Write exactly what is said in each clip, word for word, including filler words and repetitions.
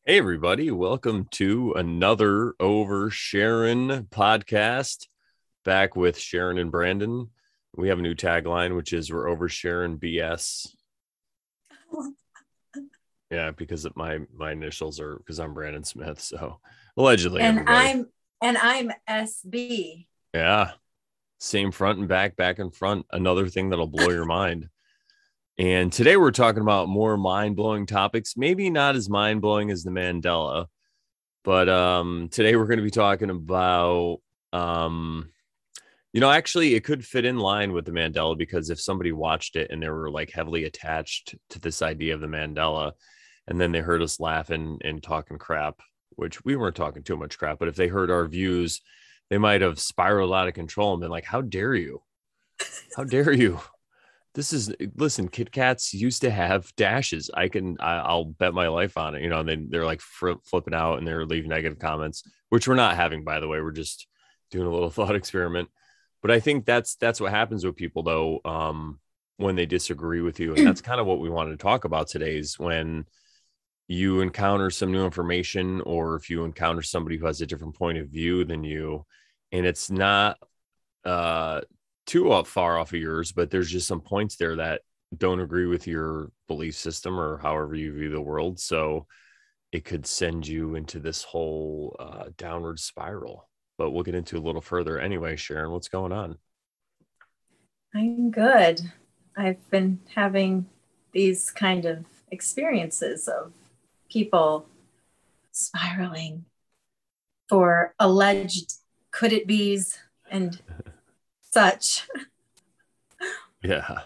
Hey, everybody. Welcome to another Over Sharon podcast. Back with Sharon and Brandon. We have a new tagline, which is we're over Sharon B S. Yeah, because of my my initials are because I'm Brandon Smith. So allegedly, And everybody. I'm and I'm S B. Yeah. Same front and back, back and front. Another thing that'll blow your mind. And today we're talking about more mind-blowing topics, maybe not as mind-blowing as the Mandela. But um, today we're going to be talking about, um, you know, actually, it could fit in line with the Mandela because if somebody watched it and they were like heavily attached to this idea of the Mandela, and then they heard us laughing and talking crap, which we weren't talking too much crap, but if they heard our views, they might have spiraled out of control and been like, "How dare you? How dare you?" This is listen. Kit Kats used to have dashes. I can, I, I'll bet my life on it. You know, and then they're like fr- flipping out and they're leaving negative comments, which we're not having, by the way. We're just doing a little thought experiment. But I think that's that's what happens with people, though, um, when they disagree with you, and that's kind of what we wanted to talk about today. Is when you encounter some new information, or if you encounter somebody who has a different point of view than you, and it's not uh too up far off of yours, but there's just some points there that don't agree with your belief system or however you view the world. So it could send you into this whole uh, downward spiral. But we'll get into a little further. Anyway, Sharon, what's going on? I'm good. I've been having these kind of experiences of people spiraling for alleged could it be's and such. Yeah.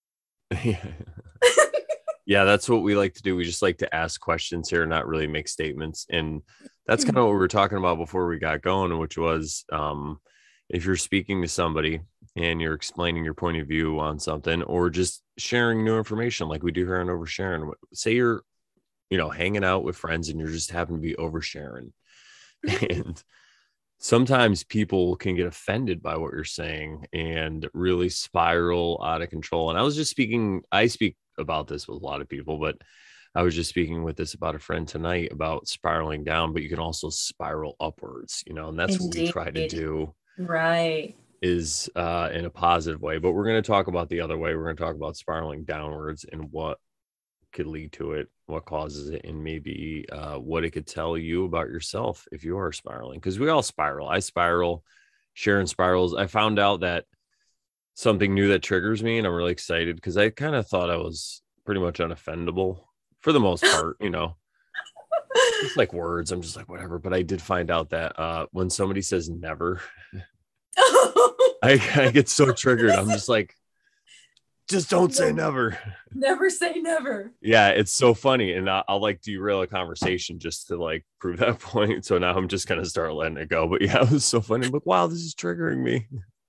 Yeah, that's what we like to do. We just like to ask questions here, not really make statements. And that's kind of what we were talking about before we got going, which was um, if you're speaking to somebody and you're explaining your point of view on something or just sharing new information like we do here on Oversharing. Say you're, you know, hanging out with friends and you're just happen to be oversharing. And sometimes people can get offended by what you're saying and really spiral out of control. And I was just speaking, I speak about this with a lot of people, but I was just speaking with this about a friend tonight about spiraling down, but you can also spiral upwards, you know, and that's what we try to Indeed. do Right. is uh, in a positive way. But we're going to talk about the other way. We're going to talk about spiraling downwards and what could lead to it, what causes it, and maybe uh, what it could tell you about yourself if you are spiraling. Because we all spiral. I spiral, Sharon spirals. I found out that something new that triggers me, and I'm really excited because I kind of thought I was pretty much unoffendable for the most part, you know. Just like words, I'm just like whatever. But I did find out that uh, when somebody says never, I, I get so triggered. I'm just like, just don't say No, never. never say never. Yeah, it's so funny, and I'll, I'll like derail a conversation just to like prove that point. So now I'm just gonna start letting it go. But yeah, it was so funny. I'm like, wow, this is triggering me.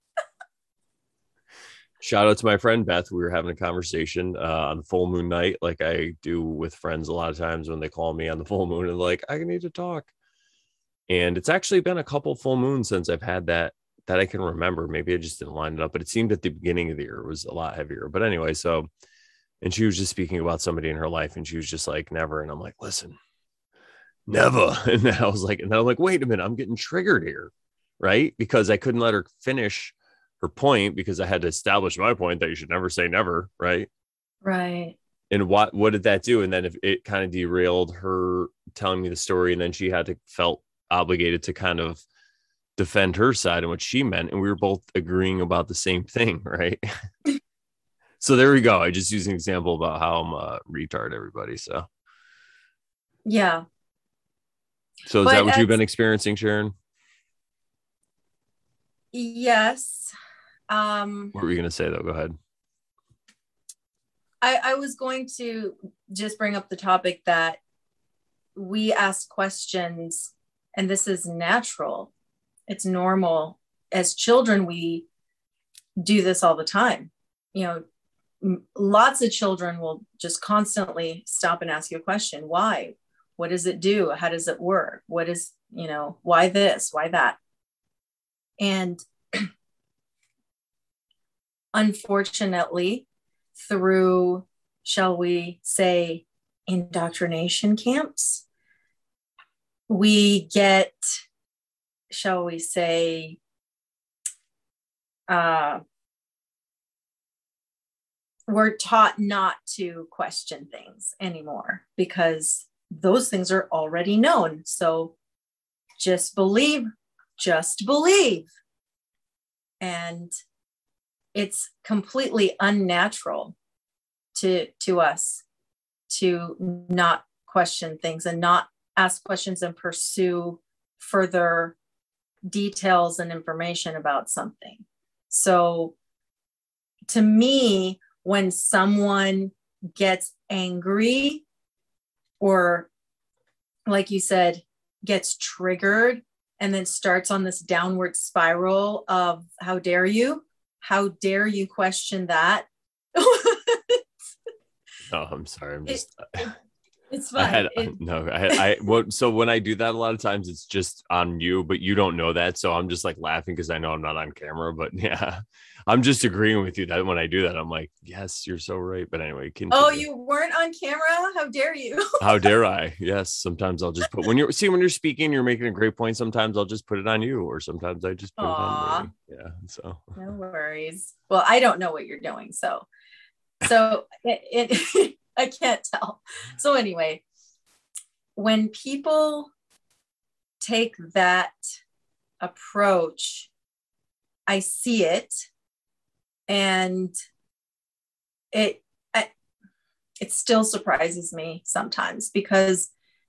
Shout out to my friend Beth. We were having a conversation uh, on full moon night, like I do with friends a lot of times when they call me on the full moon and like, I need to talk. And it's actually been a couple full moons since I've had that that I can remember. Maybe I just didn't line it up, but it seemed at the beginning of the year it was a lot heavier. But anyway, so and she was just speaking about somebody in her life, and she was just like, never. And I'm like, listen, never. And then I was like, and then I'm like, wait a minute, I'm getting triggered here, right? Because I couldn't let her finish her point because I had to establish my point that you should never say never, right? Right. And what what did that do? And then if it kind of derailed her telling me the story, and then she had to felt obligated to kind of defend her side and what she meant, and we were both agreeing about the same thing, right? So there we go. I just used an example about how I'm a retard, everybody. So Yeah. so is that But what you've been as experiencing, Sharon? yes. Um What were you gonna say though? Go ahead. I, I was going to just bring up the topic that we ask questions, and this is natural. It's normal. As children, we do this all the time. You know, lots of children will just constantly stop and ask you a question. Why? What does it do? How does it work? What is, you know, why this? Why that? And unfortunately, through, shall we say, indoctrination camps, we get, shall we say, uh, we're taught not to question things anymore because those things are already known. So just believe, just believe. And it's completely unnatural to, to us to not question things and not ask questions and pursue further details and information about something. So to me, when someone gets angry or, like you said, gets triggered and then starts on this downward spiral of how dare you, how dare you question that? No, I'm sorry. I'm just. It, it's fine. I had it, no. I had. I what? So when I do that, a lot of times it's just on you, but you don't know that. So I'm just like laughing because I know I'm not on camera. But yeah, I'm just agreeing with you that when I do that, I'm like, yes, you're so right. But anyway, continue. Oh, you weren't on camera? How dare you? How dare I? Yes. Sometimes I'll just put when you're see when you're speaking, you're making a great point. Sometimes I'll just put it on you, or sometimes I just put Aww. It on me. Yeah. So no worries. Well, I don't know what you're doing, so so it, it I can't tell. So anyway, when people take that approach, I see it, and it I, it still surprises me sometimes because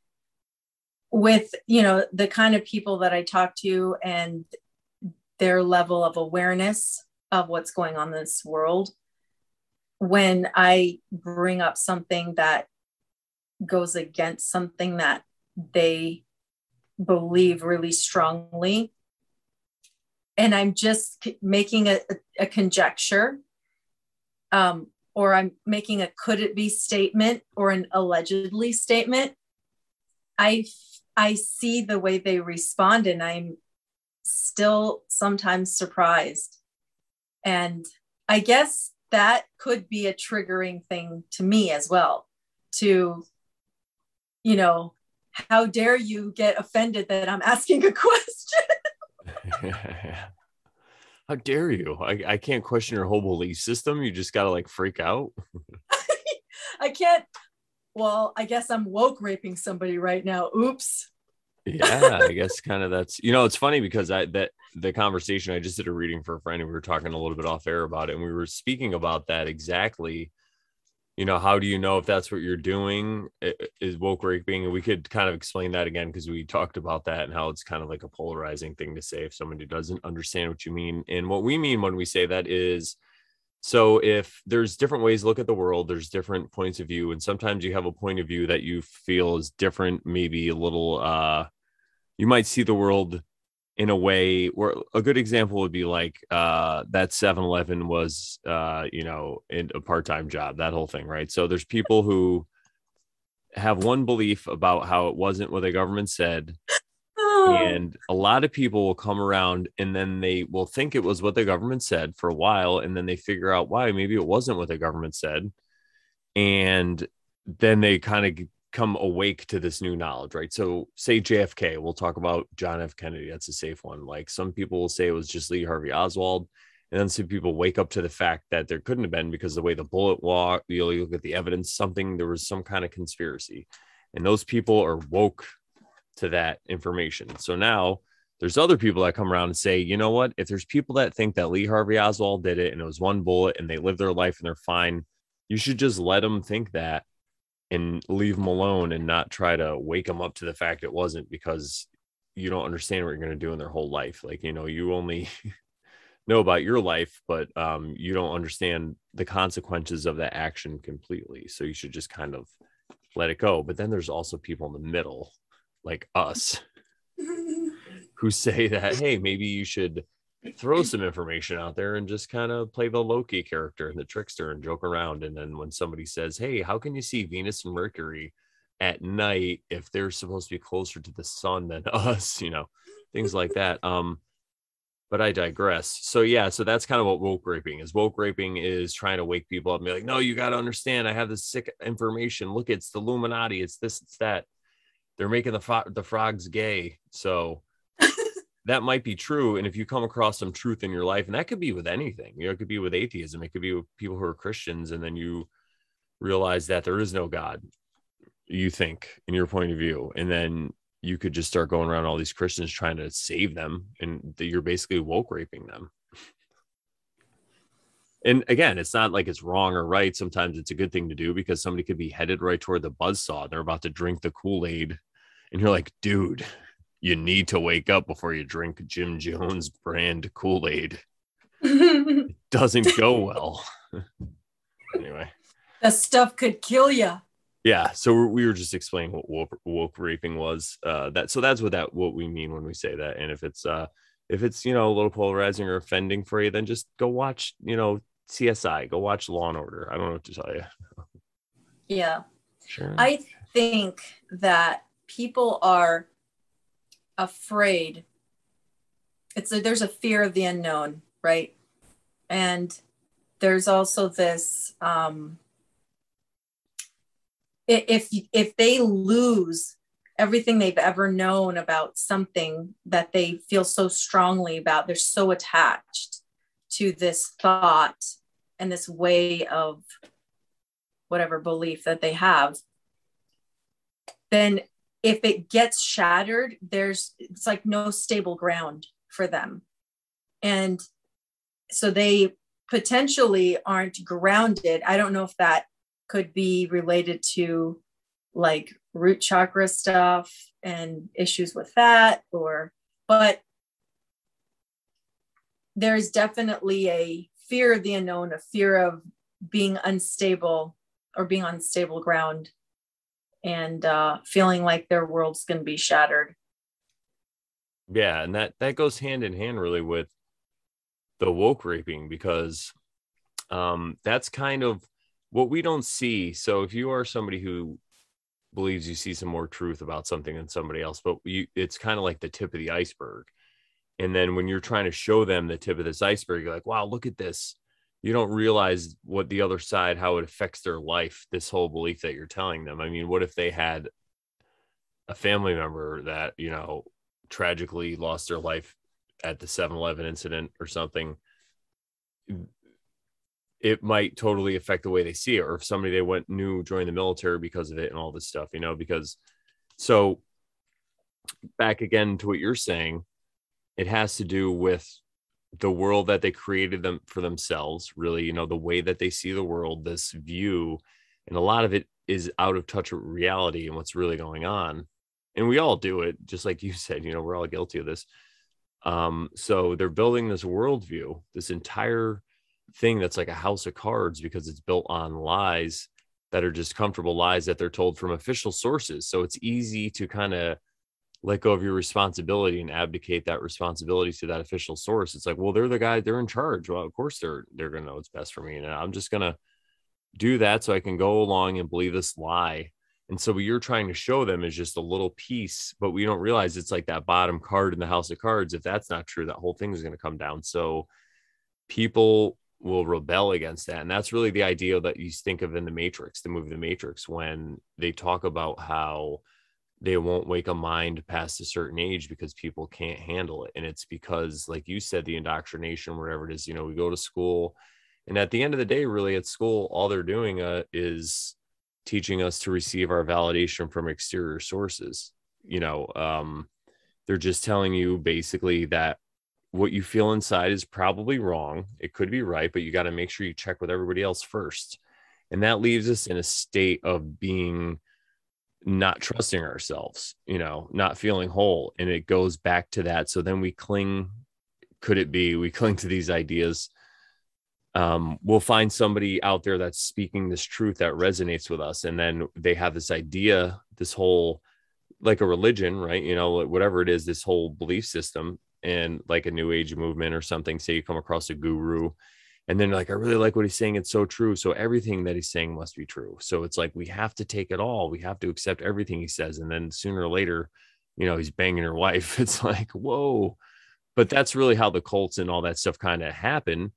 with, you know, the kind of people that I talk to and their level of awareness of what's going on in this world, when I bring up something that goes against something that they believe really strongly, and I'm just making a, a, a conjecture, um, or I'm making a could it be statement or an allegedly statement, I, I see the way they respond and I'm still sometimes surprised. And I guess that could be a triggering thing to me as well, to, you know, how dare you get offended that I'm asking a question? How dare you? I, I can't question your whole belief system. You just got to like freak out. I can't. Well, I guess I'm woke raping somebody right now. Oops. Yeah, I guess kind of that's, you know, it's funny because I, that the conversation, I just did a reading for a friend and we were talking a little bit off air about it. And we were speaking about that exactly. You know, how do you know if that's what you're doing is woke raping? And we could kind of explain that again, because we talked about that and how it's kind of like a polarizing thing to say if somebody doesn't understand what you mean. And what we mean when we say that is, so if there's different ways to look at the world, there's different points of view. And sometimes you have a point of view that you feel is different, maybe a little, uh, you might see the world in a way where a good example would be like uh, that seven eleven was, uh, you know, in a part-time job, that whole thing, right? So there's people who have one belief about how it wasn't what the government said. Oh. And a lot of people will come around and then they will think it was what the government said for a while. And then they figure out why maybe it wasn't what the government said. And then they kind of come awake to this new knowledge, right? So say J F K, we'll talk about John F. Kennedy. That's a safe one. Like some people will say it was just Lee Harvey Oswald. And then some people wake up to the fact that there couldn't have been because the way the bullet walked, you know, you look at the evidence, something, there was some kind of conspiracy. And those people are woke to that information. So now there's other people that come around and say, you know what, if there's people that think that Lee Harvey Oswald did it and it was one bullet and they live their life and they're fine, you should just let them think that and leave them alone and not try to wake them up to the fact it wasn't, because you don't understand what you're going to do in their whole life. Like, you know, you only know about your life, but um, you don't understand the consequences of that action completely. So you should just kind of let it go. But then there's also people in the middle, like us, who say that, hey, maybe you should throw some information out there and just kind of play the Loki character and the trickster and joke around. And then when somebody says, hey, how can you see Venus and Mercury at night if they're supposed to be closer to the sun than us, you know, things like that. Um, but I digress. So yeah, so that's kind of what woke raping is. Woke raping is trying to wake people up and be like, no, you got to understand, I have this sick information. Look, it's the Illuminati. It's this, it's that. they're making the fo- the frogs gay. So that might be true. And if you come across some truth in your life, and that could be with anything, you know, it could be with atheism, it could be with people who are Christians, and then you realize that there is no God, you think, in your point of view, and then you could just start going around all these Christians trying to save them, and you're basically woke raping them. And again, it's not like it's wrong or right. Sometimes it's a good thing to do, because somebody could be headed right toward the buzzsaw. They're about to drink the Kool-Aid, and you're like, dude, you need to wake up before you drink Jim Jones brand Kool-Aid. It doesn't go well. Anyway, that stuff could kill you. Yeah, so we were just explaining what woke, woke raping was. Uh, that so that's what that what we mean when we say that. And if it's uh, if it's you know a little polarizing or offending for you, then just go watch you know C S I, go watch Law and Order. I don't know what to tell you. Yeah, sure. I think that people are afraid. It's a, there's a fear of the unknown, right? And there's also this. Um, if if they lose everything they've ever known about something that they feel so strongly about, they're so attached to this thought and this way of whatever belief that they have, then if it gets shattered, there's it's like no stable ground for them. And so they potentially aren't grounded. I don't know if that could be related to like root chakra stuff and issues with that, or, but there's definitely a fear of the unknown, a fear of being unstable or being on stable ground, and uh, feeling like their world's going to be shattered. Yeah. And that, that goes hand in hand really with the woke raping, because um, that's kind of what we don't see. So if you are somebody who believes you see some more truth about something than somebody else, but you, it's kind of like the tip of the iceberg. And then when you're trying to show them the tip of this iceberg, you're like, wow, look at this. You don't realize what the other side, how it affects their life, this whole belief that you're telling them. I mean, what if they had a family member that, you know, tragically lost their life at the seven eleven incident or something? It might totally affect the way they see it. Or if somebody they went knew joined the military because of it and all this stuff, you know, because so back again to what you're saying, it has to do with the world that they created them for themselves, really, you know, the way that they see the world, this view, and a lot of it is out of touch with reality and what's really going on. And we all do it, just like you said, you know, we're all guilty of this. Um, so they're building this worldview, this entire thing that's like a house of cards, because it's built on lies that are just comfortable lies that they're told from official sources. So it's easy to kind of let go of your responsibility and abdicate that responsibility to that official source. It's like, well, they're the guy, they're in charge. Well, of course they're they're gonna know what's best for me, and I'm just gonna do that so I can go along and believe this lie. And so what you're trying to show them is just a little piece, but we don't realize it's like that bottom card in the house of cards. If that's not true, that whole thing is going to come down. So people will rebel against that. And that's really the idea that you think of in the Matrix, the movie The Matrix, when they talk about how they won't wake a mind past a certain age because people can't handle it. And it's because, like you said, the indoctrination, wherever it is, you know, we go to school, and at the end of the day, really at school, all they're doing uh, is teaching us to receive our validation from exterior sources. You know, um, they're just telling you basically that what you feel inside is probably wrong. It could be right, but you got to make sure you check with everybody else first. And that leaves us in a state of being not trusting ourselves, you know, not feeling whole. And it goes back to that. So then we cling, could it be, we cling to these ideas. Um, we'll find somebody out there that's speaking this truth that resonates with us. And then they have this idea, this whole, like a religion, right? You know, whatever it is, this whole belief system, and like a new age movement or something. Say you come across a guru, and then like, I really like what he's saying. It's so true. So everything that he's saying must be true. So it's like, we have to take it all. We have to accept everything he says. And then sooner or later, you know, he's banging her wife. It's like, whoa. But that's really how the cults and all that stuff kind of happen.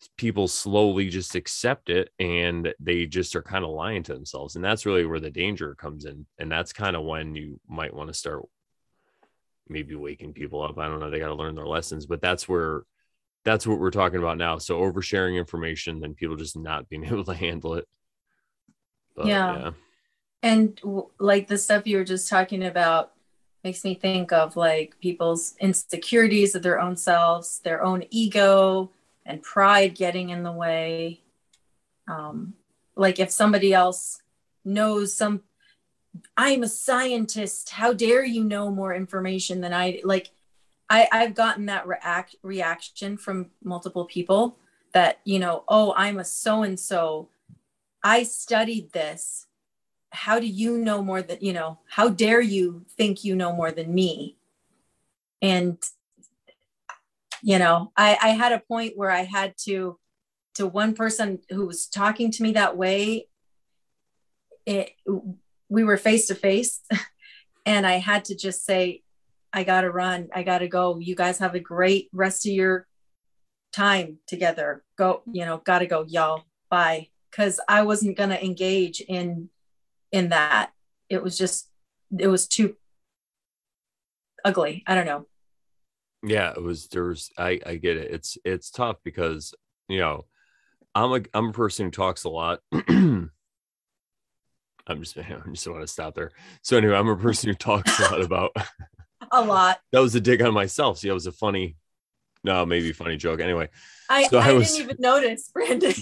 people slowly just accept it, and they just are kind of lying to themselves. And that's really where the danger comes in. And that's kind of when you might want to start maybe waking people up. I don't know. They got to learn their lessons, but that's where, that's what we're talking about now. So oversharing information, then people just not being able to handle it. But, yeah. yeah. And w- like the stuff you were just talking about makes me think of like people's insecurities of their own selves, their own ego and pride getting in the way. Um, like if somebody else knows some, I'm a scientist, how dare you know more information than I, like I, I've gotten that react reaction from multiple people that, you know, oh, I'm a so-and-so, I studied this. How do you know more than, you know, how dare you think you know more than me? And, you know, I, I had a point where I had to, to one person who was talking to me that way, it, we were face to face and I had to just say, I got to run. I got to go. You guys have a great rest of your time together. Go, you know, got to go, y'all. Bye. Cause I wasn't going to engage in, in that. It was just, it was too ugly. I don't know. Yeah, it was, there's, I, I get it. It's, it's tough because, you know, I'm a, I'm a person who talks a lot. I'm just, I just want to stop there. So anyway, I'm a person who talks a lot about a lot. That was a dig on myself. See, that was a funny, no, maybe funny joke. Anyway, I, so I, I was, didn't even notice, Brandon.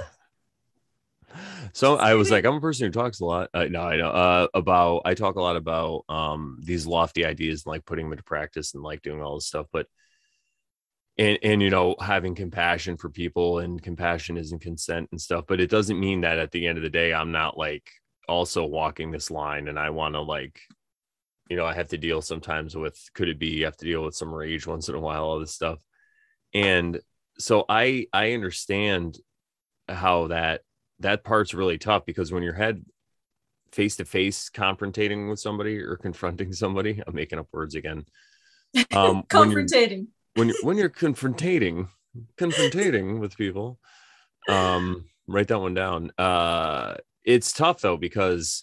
So I was like, I'm a person who talks a lot. Uh, no, I know uh, about, I talk a lot about um, these lofty ideas and like putting them into practice and like doing all this stuff. But, and, and, you know, having compassion for people, and compassion isn't consent and stuff. But it doesn't mean that at the end of the day, I'm not like also walking this line, and I want to like, you know, I have to deal sometimes with, could it be, you have to deal with some rage once in a while, all this stuff. And so I, I understand how that, that part's really tough, because when you're head face to face confrontating with somebody or confronting somebody, I'm making up words again. Um, confrontating. When you're, when you're, when you're confrontating, confrontating with people, um, write that one down. Uh, it's tough though, because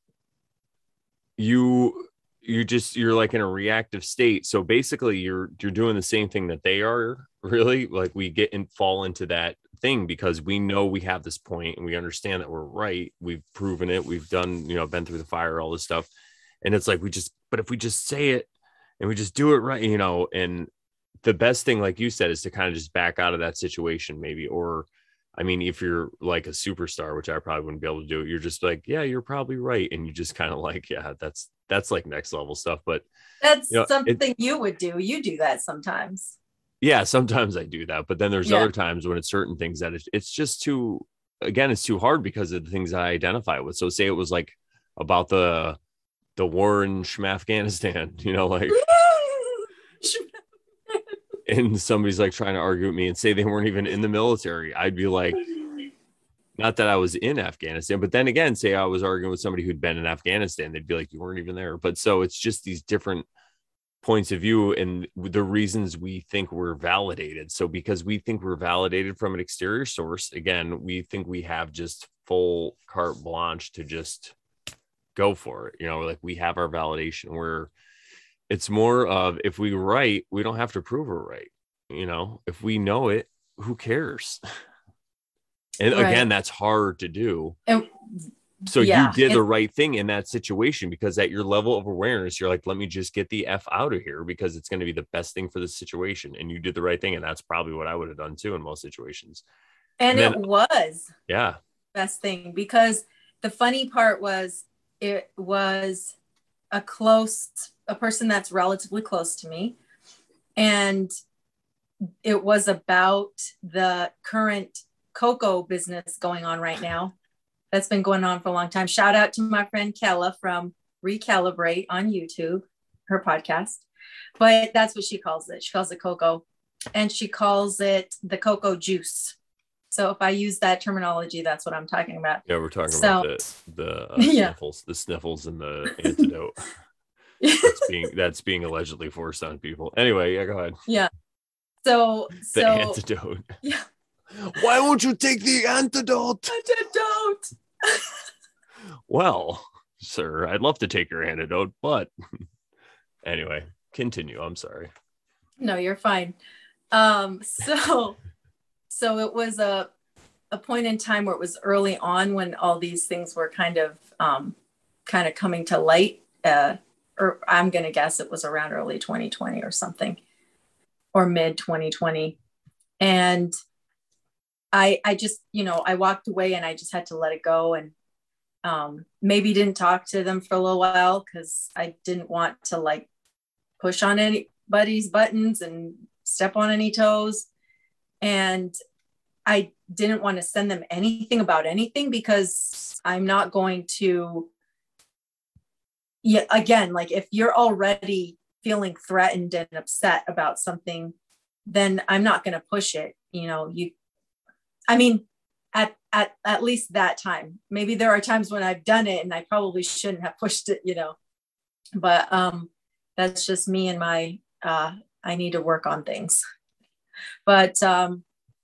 you, you just, you're like in a reactive state. So basically you're, you're doing the same thing that they are, really. Like we get and fall into that thing because we know we have this point and we understand that we're right. We've proven it. We've done, you know, been through the fire, all this stuff. And it's like, we just, but if we just say it and we just do it right, you know, and the best thing, like you said, is to kind of just back out of that situation maybe. Or, I mean, if you're like a superstar, which I probably wouldn't be able to do it, you're just like, yeah, you're probably right. And you just kind of like, yeah, that's, that's like next level stuff. But that's you know, something it, you would do. You do that sometimes. Yeah, sometimes I do that, but then there's yeah. other times when it's certain things that it's, it's just too, again, it's too hard because of the things I identify with. So say it was like about the, the war in Afghanistan, you know, like, and somebody's like trying to argue with me and say they weren't even in the military. I'd be like, not that I was in Afghanistan, but then again, say I was arguing with somebody who'd been in Afghanistan, they'd be like, you weren't even there. But so it's just these different points of view and the reasons we think we're validated. So because we think we're validated from an exterior source, again, we think we have just full carte blanche to just go for it. You know, like we have our validation, where it's more of, if we write, we don't have to prove we're right. You know, if we know it, who cares? And right. Again, that's hard to do. And So yeah, you did the right thing in that situation, because at your level of awareness, you're like, let me just get the F out of here because it's going to be the best thing for the situation. And you did the right thing. And that's probably what I would have done too in most situations. And, and then, it was yeah, best thing, because the funny part was it was a close, a person that's relatively close to me. And it was about the current cocoa business going on right now. That's been going on for a long time. Shout out to my friend Kella from Recalibrate on YouTube, her podcast. But that's what she calls it. She calls it cocoa. And she calls it the cocoa juice. So if I use that terminology, that's what I'm talking about. Yeah, we're talking so, about the, the uh, yeah. sniffles, the sniffles and the antidote. that's being that's being allegedly forced on people. Anyway, yeah, go ahead. Yeah. So the so, antidote. Yeah. Why won't you take the antidote? Antidote. Well, sir, I'd love to take your antidote, but anyway, continue. I'm sorry. No, you're fine. Um, so, so it was a, a point in time where it was early on when all these things were kind of, um, kind of coming to light. Uh, or I'm going to guess it was around early twenty twenty or something, or mid twenty twenty. And I, I just, you know, I walked away and I just had to let it go, and um, maybe didn't talk to them for a little while because I didn't want to like push on anybody's buttons and step on any toes. And I didn't want to send them anything about anything because I'm not going to, yeah, again, like if you're already feeling threatened and upset about something, then I'm not going to push it. You know, you, I mean, at, at, at least that time, maybe there are times when I've done it and I probably shouldn't have pushed it, you know, but um, that's just me and my, uh, I need to work on things. But um,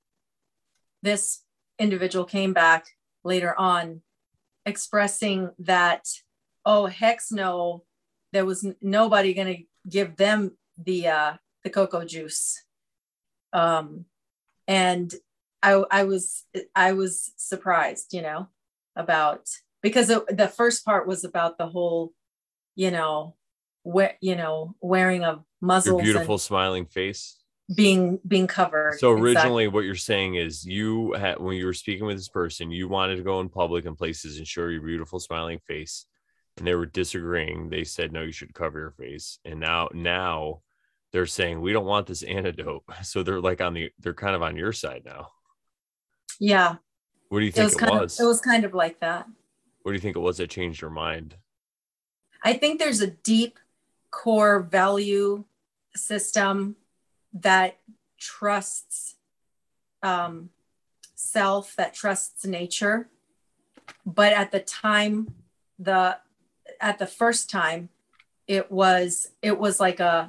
this individual came back later on expressing that, oh, heck no, there was n- nobody going to give them the, uh, the cocoa juice. Um, and I, I was, I was surprised, you know, about, because it, the first part was about the whole, you know, where, you know, wearing of muzzles, Your beautiful and smiling face being, being covered. So originally exactly. what you're saying is you had, when you were speaking with this person, you wanted to go in public and places and show your beautiful smiling face, and they were disagreeing. They said, no, you should cover your face. And now, now they're saying, we don't want this antidote. So they're like on the, they're kind of on your side now. Yeah. What do you It think was it kind was? of, it was kind of like that. What do you think it was that changed your mind? I think there's a deep core value system that trusts um, self, that trusts nature. But at the time, the at the first time, it was it was like a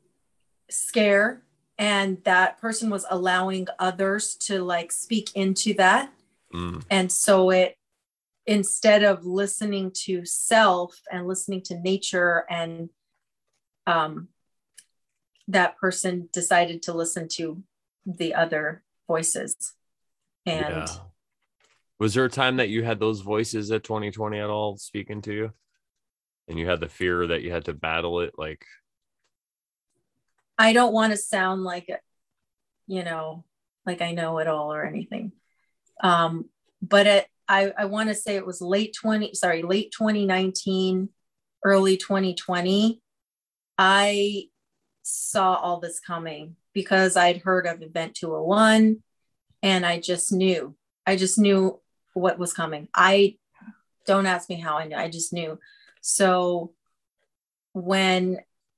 scare, and that person was allowing others to like speak into that. Mm. And so it, instead of listening to self and listening to nature, and um, that person decided to listen to the other voices. And yeah. Was there a time that you had those voices at twenty twenty at all speaking to you, and you had the fear that you had to battle it? Like, I don't want to sound like, you know, like I know it all or anything. Um, but it, I, I want to say it was late twenty, sorry, late twenty nineteen, early twenty twenty. I saw all this coming because I'd heard of Event two oh one, and I just knew, I just knew what was coming. I don't ask me how I knew, I just knew. So when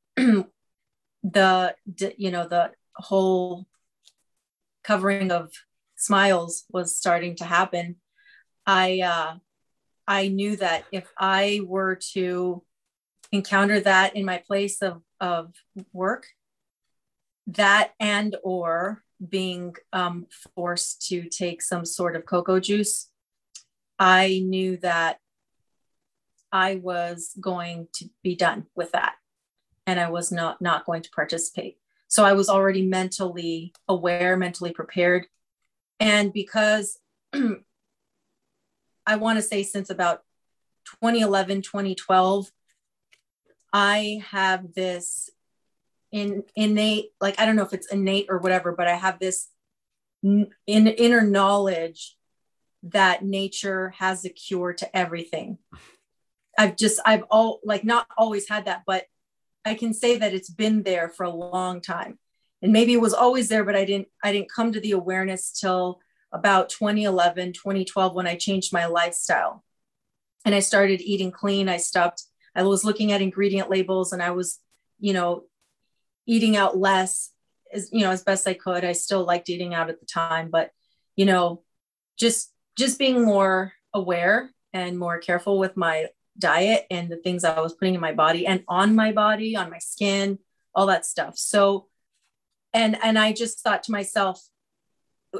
the, you know, the whole covering of smiles was starting to happen, I, uh, I knew that if I were to encounter that in my place of, of work, that and or being um, forced to take some sort of cocoa juice, I knew that I was going to be done with that, and I was not not going to participate. So I was already mentally aware, mentally prepared. And because I want to say since about twenty eleven, twenty twelve, I have this in innate, like, I don't know if it's innate or whatever, but I have this in, inner knowledge that nature has a cure to everything. I've just, I've all like not always had that, but I can say that it's been there for a long time. And maybe it was always there, but I didn't, I didn't come to the awareness till about twenty eleven, twenty twelve, when I changed my lifestyle and I started eating clean. I stopped, I was looking at ingredient labels, and I was, you know, eating out less, as, you know, as best I could. I still liked eating out at the time, but, you know, just, just being more aware and more careful with my diet and the things I was putting in my body and on my body, on my skin, all that stuff. So, and, and I just thought to myself,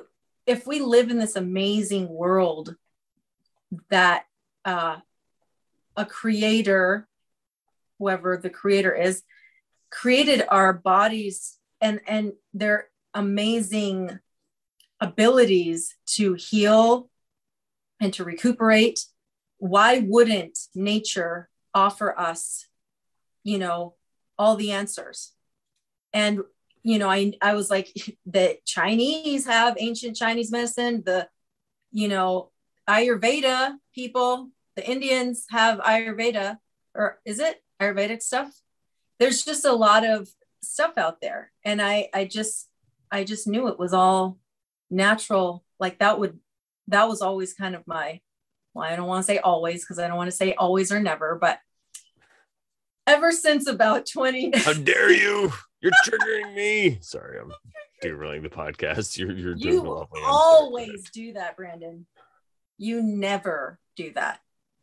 if we live in this amazing world that uh, a creator, whoever the creator is, created our bodies and, and their amazing abilities to heal and to recuperate, why wouldn't nature offer us, you know, all the answers? And, you know, I, I was like, the Chinese have ancient Chinese medicine, the, you know, Ayurveda people, the Indians have Ayurveda, or is it Ayurvedic stuff? There's just a lot of stuff out there. And I, I just, I just knew it was all natural. Like that would, that was always kind of my, well, I don't want to say always, because I don't want to say always or never, but ever since about twenty. How dare you? You're triggering me. Sorry, I'm derailing the podcast. You're, you're doing You lovely. always do that, Brandon. You never do that.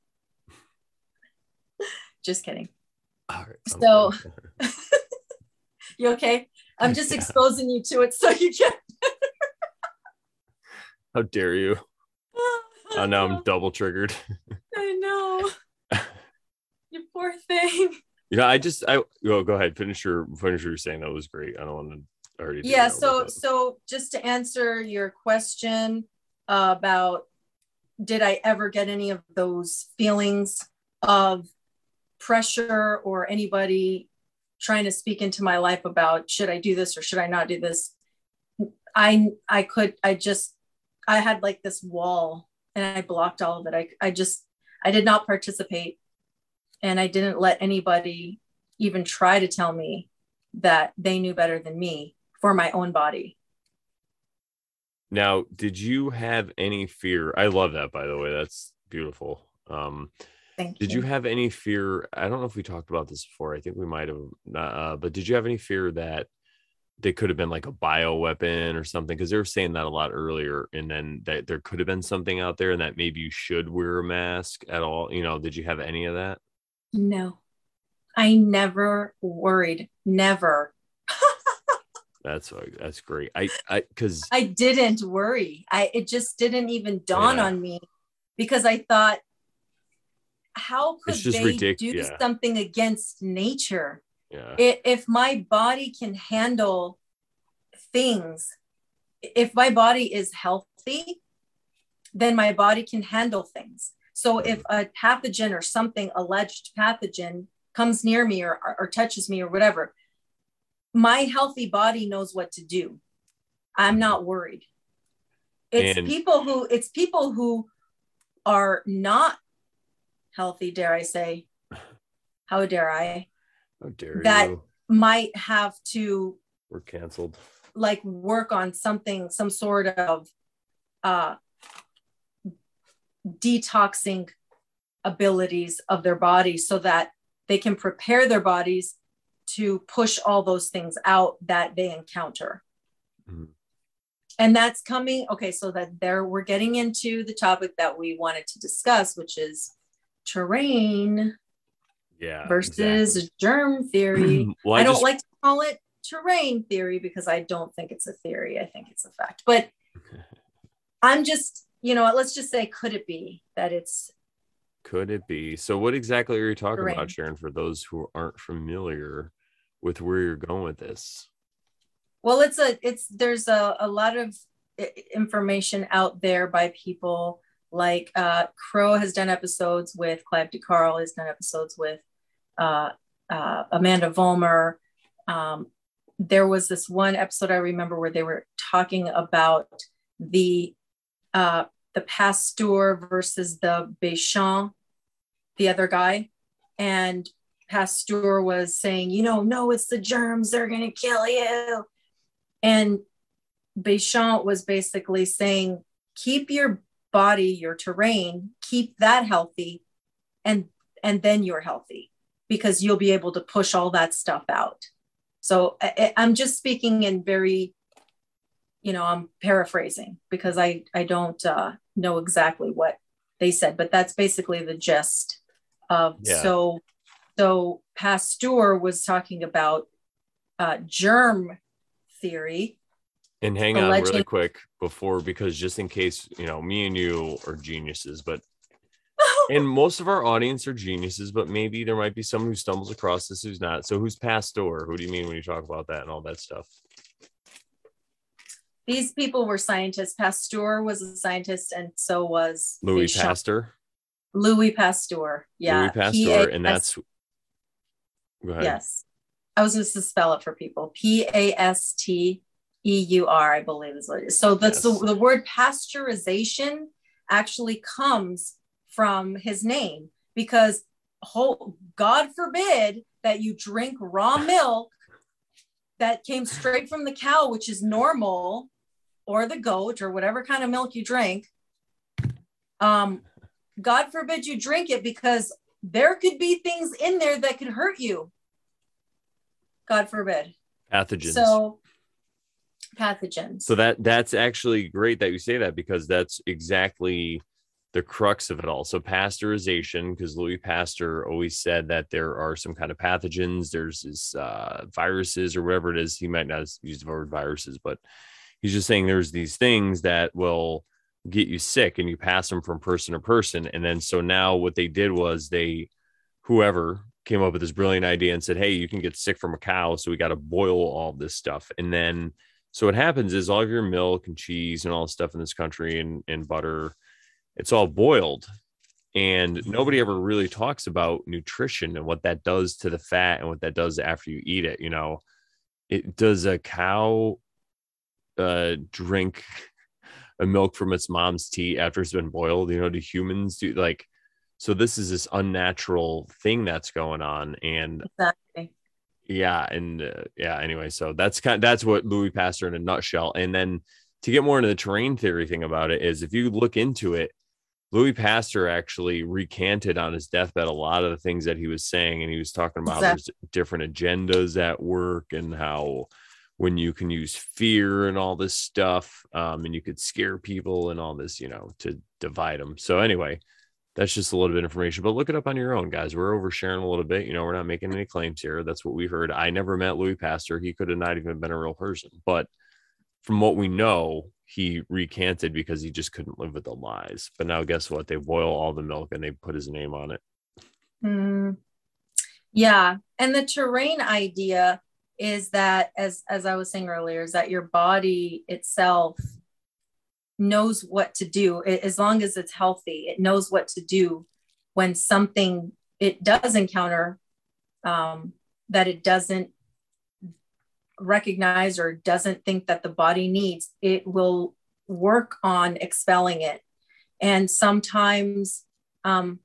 Just kidding. All right, so, you okay? I'm just yeah. exposing you to it so you can. How dare you? Oh, now I'm double triggered. I know. You poor thing. Yeah, I just I go go ahead. Finish your finish what you're saying. That was great. I don't want to already. Yeah. So so just to answer your question uh, about did I ever get any of those feelings of pressure or anybody trying to speak into my life about should I do this or should I not do this? I I could I just I had like this wall and I blocked all of it. I I just I did not participate. And I didn't let anybody even try to tell me that they knew better than me for my own body. Now, did you have any fear? I love that, by the way. That's beautiful. Um, Thank did you. you have any fear? I don't know if we talked about this before. I think we might have, uh, but did you have any fear that they could have been like a bioweapon or something? Because they were saying that a lot earlier, and then that there could have been something out there and that maybe you should wear a mask at all. You know, did you have any of that? No, I never worried. Never. That's that's great. I I because I didn't worry. I it just didn't even dawn yeah. on me because I thought, how could they ridic- do yeah. something against nature? Yeah. It, if my body can handle things, if my body is healthy, then my body can handle things. So if a pathogen or something, alleged pathogen, comes near me or, or, or touches me or whatever, my healthy body knows what to do. I'm not worried. It's and, people who it's people who are not healthy, dare I say, how dare I, how dare that you. might have to We're canceled. Like work on something, some sort of uh detoxing abilities of their bodies so that they can prepare their bodies to push all those things out that they encounter. Mm-hmm. And that's coming. Okay. So that there we're getting into the topic that we wanted to discuss, which is terrain yeah, versus exactly. germ theory. well, I, I don't just... like to call it terrain theory because I don't think it's a theory. I think it's a fact, but I'm just, you know, let's just say, could it be that it's. Could it be? So what exactly are you talking terrain. about, Sharon, for those who aren't familiar with where you're going with this? Well, it's a, it's, there's a, a lot of information out there by people like uh, Crow has done episodes with, Clive DeCarl has done episodes with uh, uh, Amanda Vollmer. Um, there was this one episode I remember where they were talking about the uh, the Pasteur versus the Béchamp, the other guy. And Pasteur was saying, you know, no, it's the germs, they're going to kill you. And Béchamp was basically saying, keep your body, your terrain, keep that healthy, and and then you're healthy because you'll be able to push all that stuff out. So I, I'm just speaking in very, you know, I'm paraphrasing because I, I don't uh, know exactly what they said, but that's basically the gist of, yeah. so, so Pasteur was talking about uh, germ theory, And hang on alleging. really quick before, because just in case, you know, me and you are geniuses, but and most of our audience are geniuses, but maybe there might be someone who stumbles across this who's not. So who's Pasteur? Who do you mean when you talk about that and all that stuff? These people were scientists. Pasteur was a scientist, and so was Louis Deschamps. Pasteur. Louis Pasteur. Yeah. Louis Pasteur, and that's go ahead. Yes. I was just to spell it for people. P A S T E U R, I believe is what it is. So that's yes. the, the word pasteurization actually comes from his name, because whole, God forbid that you drink raw milk that came straight from the cow, which is normal, or the goat, or whatever kind of milk you drink. Um, God forbid you drink it, because there could be things in there that could hurt you. God forbid. Pathogens. So pathogens. So that that's actually great that you say that, because that's exactly the crux of it all. So pasteurization, because Louis Pasteur always said that there are some kind of pathogens. There's this uh, viruses or whatever it is. He might not use the word viruses, but he's just saying there's these things that will get you sick, and you pass them from person to person. And then so now what they did was they, whoever came up with this brilliant idea and said, hey, you can get sick from a cow, so we got to boil all this stuff. And then so what happens is all of your milk and cheese and all the stuff in this country, and, and butter, it's all boiled. And nobody ever really talks about nutrition and what that does to the fat and what that does after you eat it. You know, it does a cow uh, drink a milk from its mom's teat after it's been boiled? You know, do humans do like, so this is this unnatural thing that's going on. And exactly. Yeah. And uh, yeah, anyway, so that's kind of, that's what Louis Pasteur in a nutshell. And then to get more into the terrain theory thing about it is, if you look into it, Louis Pasteur actually recanted on his deathbed a lot of the things that he was saying. And he was talking about exactly. There's different agendas at work, and how when you can use fear and all this stuff, um, and you could scare people and all this, you know, to divide them. So anyway, that's just a little bit of information, but look it up on your own, guys. We're oversharing a little bit. You know, we're not making any claims here. That's what we heard. I never met Louis Pasteur. He could have not even been a real person, but from what we know, he recanted because he just couldn't live with the lies. But now guess what? They boil all the milk and they put his name on it. Mm, yeah. And the terrain idea is that, as, as I was saying earlier, is that your body itself knows what to do. It, as long as it's healthy, it knows what to do when something it does encounter um, that it doesn't recognize or doesn't think that the body needs. It will work on expelling it. And sometimes, um,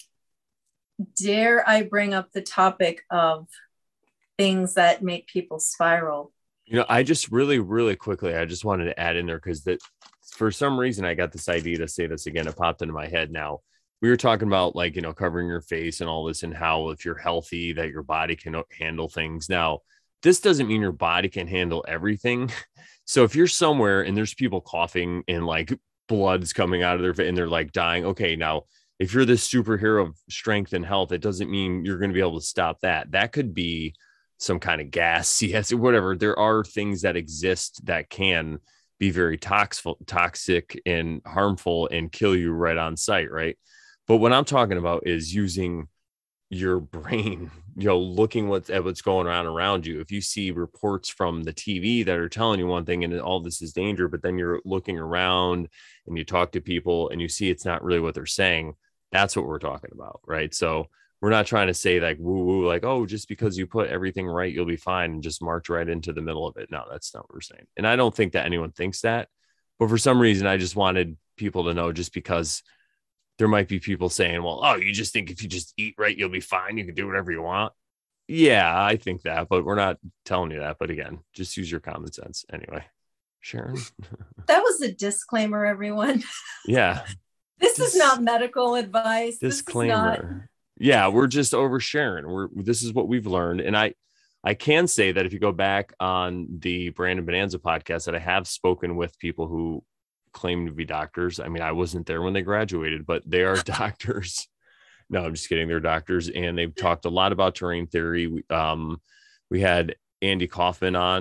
dare I bring up the topic of things that make people spiral? You know, I just really, really quickly, I just wanted to add in there, because that for some reason I got this idea to say this again. It popped into my head now. We were talking about, like, you know, covering your face and all this, and how if you're healthy, that your body can handle things. Now, this doesn't mean your body can handle everything. So if you're somewhere and there's people coughing and like blood's coming out of their face and they're like dying, okay, now if you're this superhero of strength and health, it doesn't mean you're going to be able to stop that. That could be some kind of gas, C S, whatever. There are things that exist that can be very toxic, toxic and harmful and kill you right on site, right? But what I'm talking about is using your brain, you know, looking what's at what's going on around you. If you see reports from the T V that are telling you one thing and all this is danger, but then you're looking around and you talk to people and you see it's not really what they're saying, that's what we're talking about, right? So we're not trying to say like woo woo, like, oh, just because you put everything right, you'll be fine and just march right into the middle of it. No, that's not what we're saying. And I don't think that anyone thinks that, but for some reason, I just wanted people to know, just because there might be people saying, well, oh, you just think if you just eat right, you'll be fine. You can do whatever you want. Yeah, I think that, but we're not telling you that. But again, just use your common sense. Anyway, Sharon. That was a disclaimer, everyone. Yeah. This Dis- is not medical advice. Disclaimer. Not- yeah, we're just oversharing. We're, this is what we've learned. And I, I can say that if you go back on the Brandon Bonanza podcast, that I have spoken with people who claim to be doctors. I mean, I wasn't there when they graduated, but they are doctors. No, I'm just kidding. They're doctors, and they've talked a lot about terrain theory. We, um, we had Andy Kaufman on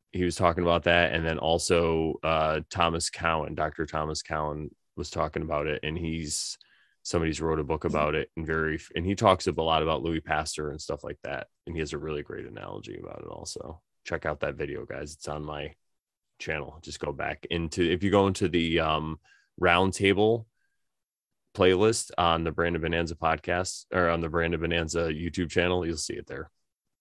he was talking about that. And then also uh, Thomas Cowan, Doctor Thomas Cowan was talking about it. And he's, somebody's wrote a book about it, and very, and he talks a lot about Louis Pasteur and stuff like that. And he has a really great analogy about it also. Check out that video, guys. It's on my channel. Just go back into, if you go into the um, roundtable playlist on the Brandon Bonanza podcast, or on the Brandon Bonanza YouTube channel, you'll see it there.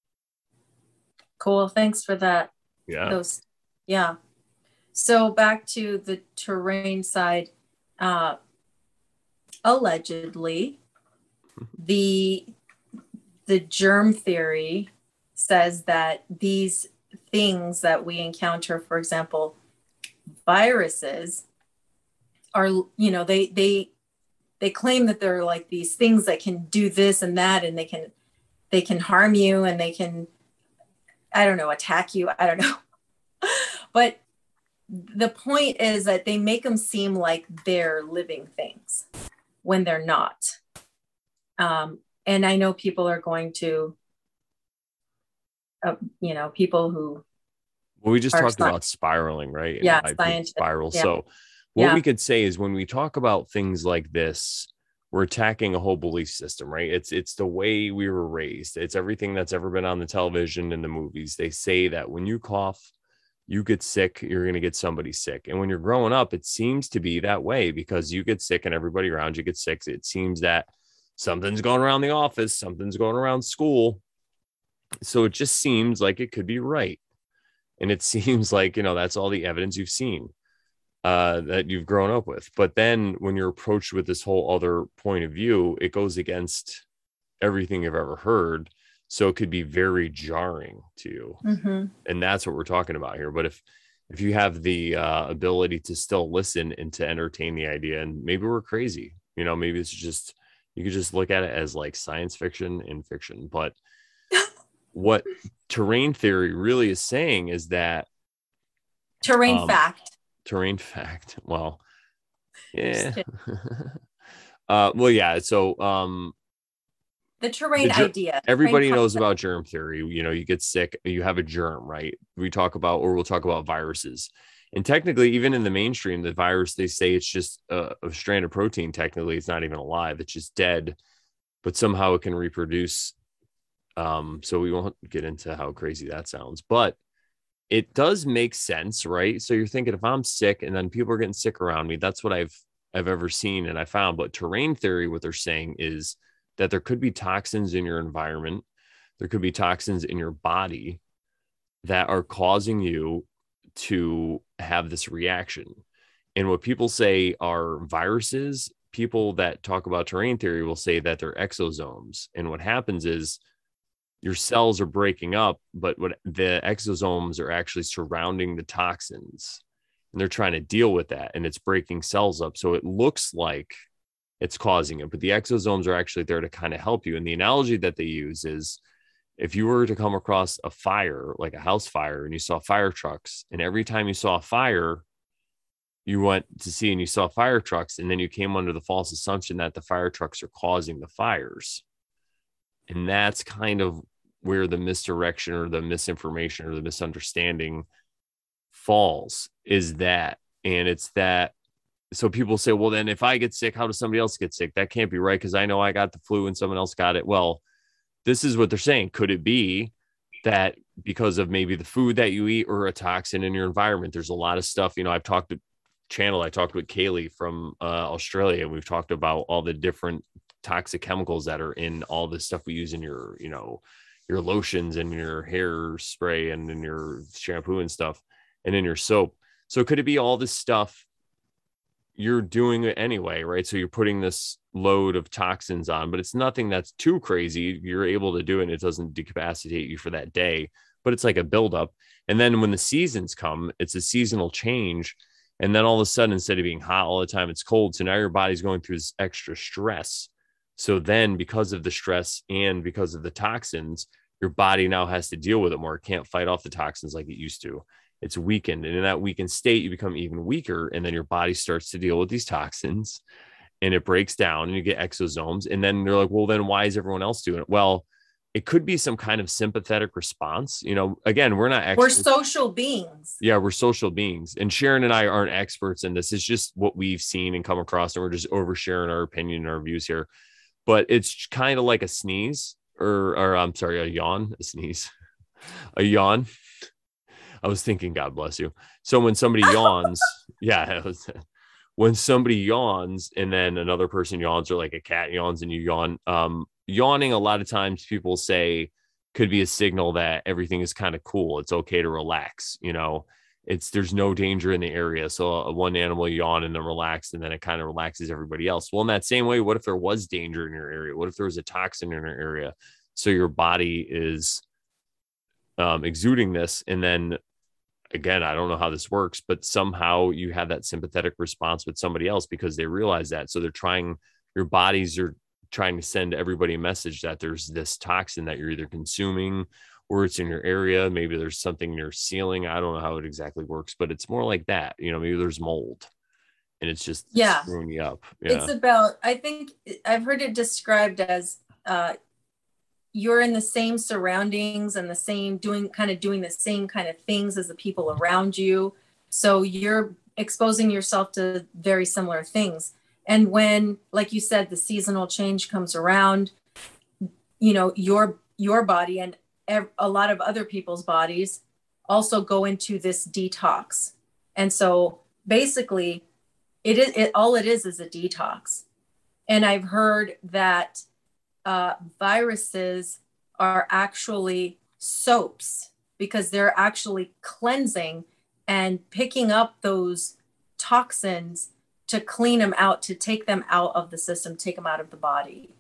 Cool. Thanks for that. Yeah. Those, yeah. So back to the terrain side, uh, allegedly, the, the germ theory says that these things that we encounter, for example, viruses, are, you know, they, they, they claim that they're like these things that can do this and that, and they can, they can harm you, and they can, I don't know, attack you. I don't know. But the point is that they make them seem like they're living things when they're not. Um, and I know people are going to, uh, you know, people who. Well, we just talked sci- about spiraling, right? And yeah, science spiral. Yeah. So what yeah. we could say is, when we talk about things like this, we're attacking a whole belief system, right? It's it's the way we were raised. It's everything that's ever been on the television and the movies. They say that when you cough, you get sick, you're going to get somebody sick. And when you're growing up, it seems to be that way, because you get sick and everybody around you gets sick. It seems that something's going around the office, something's going around school. So it just seems like it could be right. And it seems like, you know, that's all the evidence you've seen, uh, that you've grown up with. But then when you're approached with this whole other point of view, it goes against everything you've ever heard. So it could be very jarring to you. Mm-hmm. And that's what we're talking about here. But if, if you have the uh, ability to still listen and to entertain the idea, and maybe we're crazy, you know, maybe it's just, you could just look at it as like science fiction and fiction. But what terrain theory really is saying is that terrain um, fact, terrain fact. Well, yeah. uh, well, yeah. So, um, the terrain the ger- idea. Everybody terrain knows concept. about germ theory. You know, you get sick, you have a germ, right? We talk about, or we'll talk about viruses. And technically, even in the mainstream, the virus, they say it's just a, a strand of protein. Technically, it's not even alive. It's just dead, but somehow it can reproduce. Um, so we won't get into how crazy that sounds, but it does make sense, right? So you're thinking, if I'm sick and then people are getting sick around me, that's what I've I've ever seen and I found. But terrain theory, what they're saying is that there could be toxins in your environment. There could be toxins in your body that are causing you to have this reaction. And what people say are viruses, people that talk about terrain theory will say that they're exosomes. And what happens is your cells are breaking up, but what the exosomes are actually surrounding the toxins, and they're trying to deal with that, and it's breaking cells up. So it looks like it's causing it, but the exosomes are actually there to kind of help you. And the analogy that they use is, if you were to come across a fire, like a house fire, and you saw fire trucks, and every time you saw a fire, you went to see and you saw fire trucks, and then you came under the false assumption that the fire trucks are causing the fires. And that's kind of where the misdirection or the misinformation or the misunderstanding falls, is that. And it's that. So people say, well, then if I get sick, how does somebody else get sick? That can't be right, because I know I got the flu and someone else got it. Well, this is what they're saying. Could it be that because of maybe the food that you eat or a toxin in your environment? There's a lot of stuff, you know, I've talked to channel, I talked with Kaylee from uh, Australia, and we've talked about all the different toxic chemicals that are in all the stuff we use in your, you know, your lotions and your hair spray and in your shampoo and stuff and in your soap. So could it be all this stuff you're doing it anyway, right? So you're putting this load of toxins on, but it's nothing that's too crazy. You're able to do it, and it doesn't decapacitate you for that day, but it's like a buildup. And then when the seasons come, it's a seasonal change. And then all of a sudden, instead of being hot all the time, it's cold. So now your body's going through this extra stress. So then because of the stress and because of the toxins, your body now has to deal with it more. It can't fight off the toxins like it used to. It's weakened. And in that weakened state, you become even weaker. And then your body starts to deal with these toxins, and it breaks down, and you get exosomes. And then they're like, well, then why is everyone else doing it? Well, it could be some kind of sympathetic response. You know, again, we're not We're experts. social beings. Yeah, we're social beings. And Sharon and I aren't experts in this. It's just what we've seen and come across, and we're just oversharing our opinion and our views here. But it's kind of like a sneeze, or, or I'm sorry, a yawn, a sneeze, a yawn. I was thinking, God bless you. So when somebody yawns, yeah, it was, when somebody yawns and then another person yawns, or like a cat yawns and you yawn, um, yawning, a lot of times people say could be a signal that everything is kind of cool. It's okay to relax. You know, it's, there's no danger in the area. So uh, one animal yawn and then relax, and then it kind of relaxes everybody else. Well, in that same way, what if there was danger in your area? What if there was a toxin in your area? So your body is um, exuding this, and then again, I don't know how this works, but somehow you have that sympathetic response with somebody else because they realize that. So they're trying, your bodies are trying to send everybody a message that there's this toxin that you're either consuming or it's in your area. Maybe there's something in your ceiling. I don't know how it exactly works, but it's more like that. You know, maybe there's mold and it's just yeah. screwing you up. Yeah. It's about, I think I've heard it described as uh, you're in the same surroundings and the same doing kind of doing the same kind of things as the people around you. So you're exposing yourself to very similar things. And when, like you said, the seasonal change comes around, you know, your, your body and ev- a lot of other people's bodies also go into this detox. And so basically it is, it, all it is is a detox. And I've heard that Uh, viruses are actually soaps because they're actually cleansing and picking up those toxins to clean them out, to take them out of the system, take them out of the body.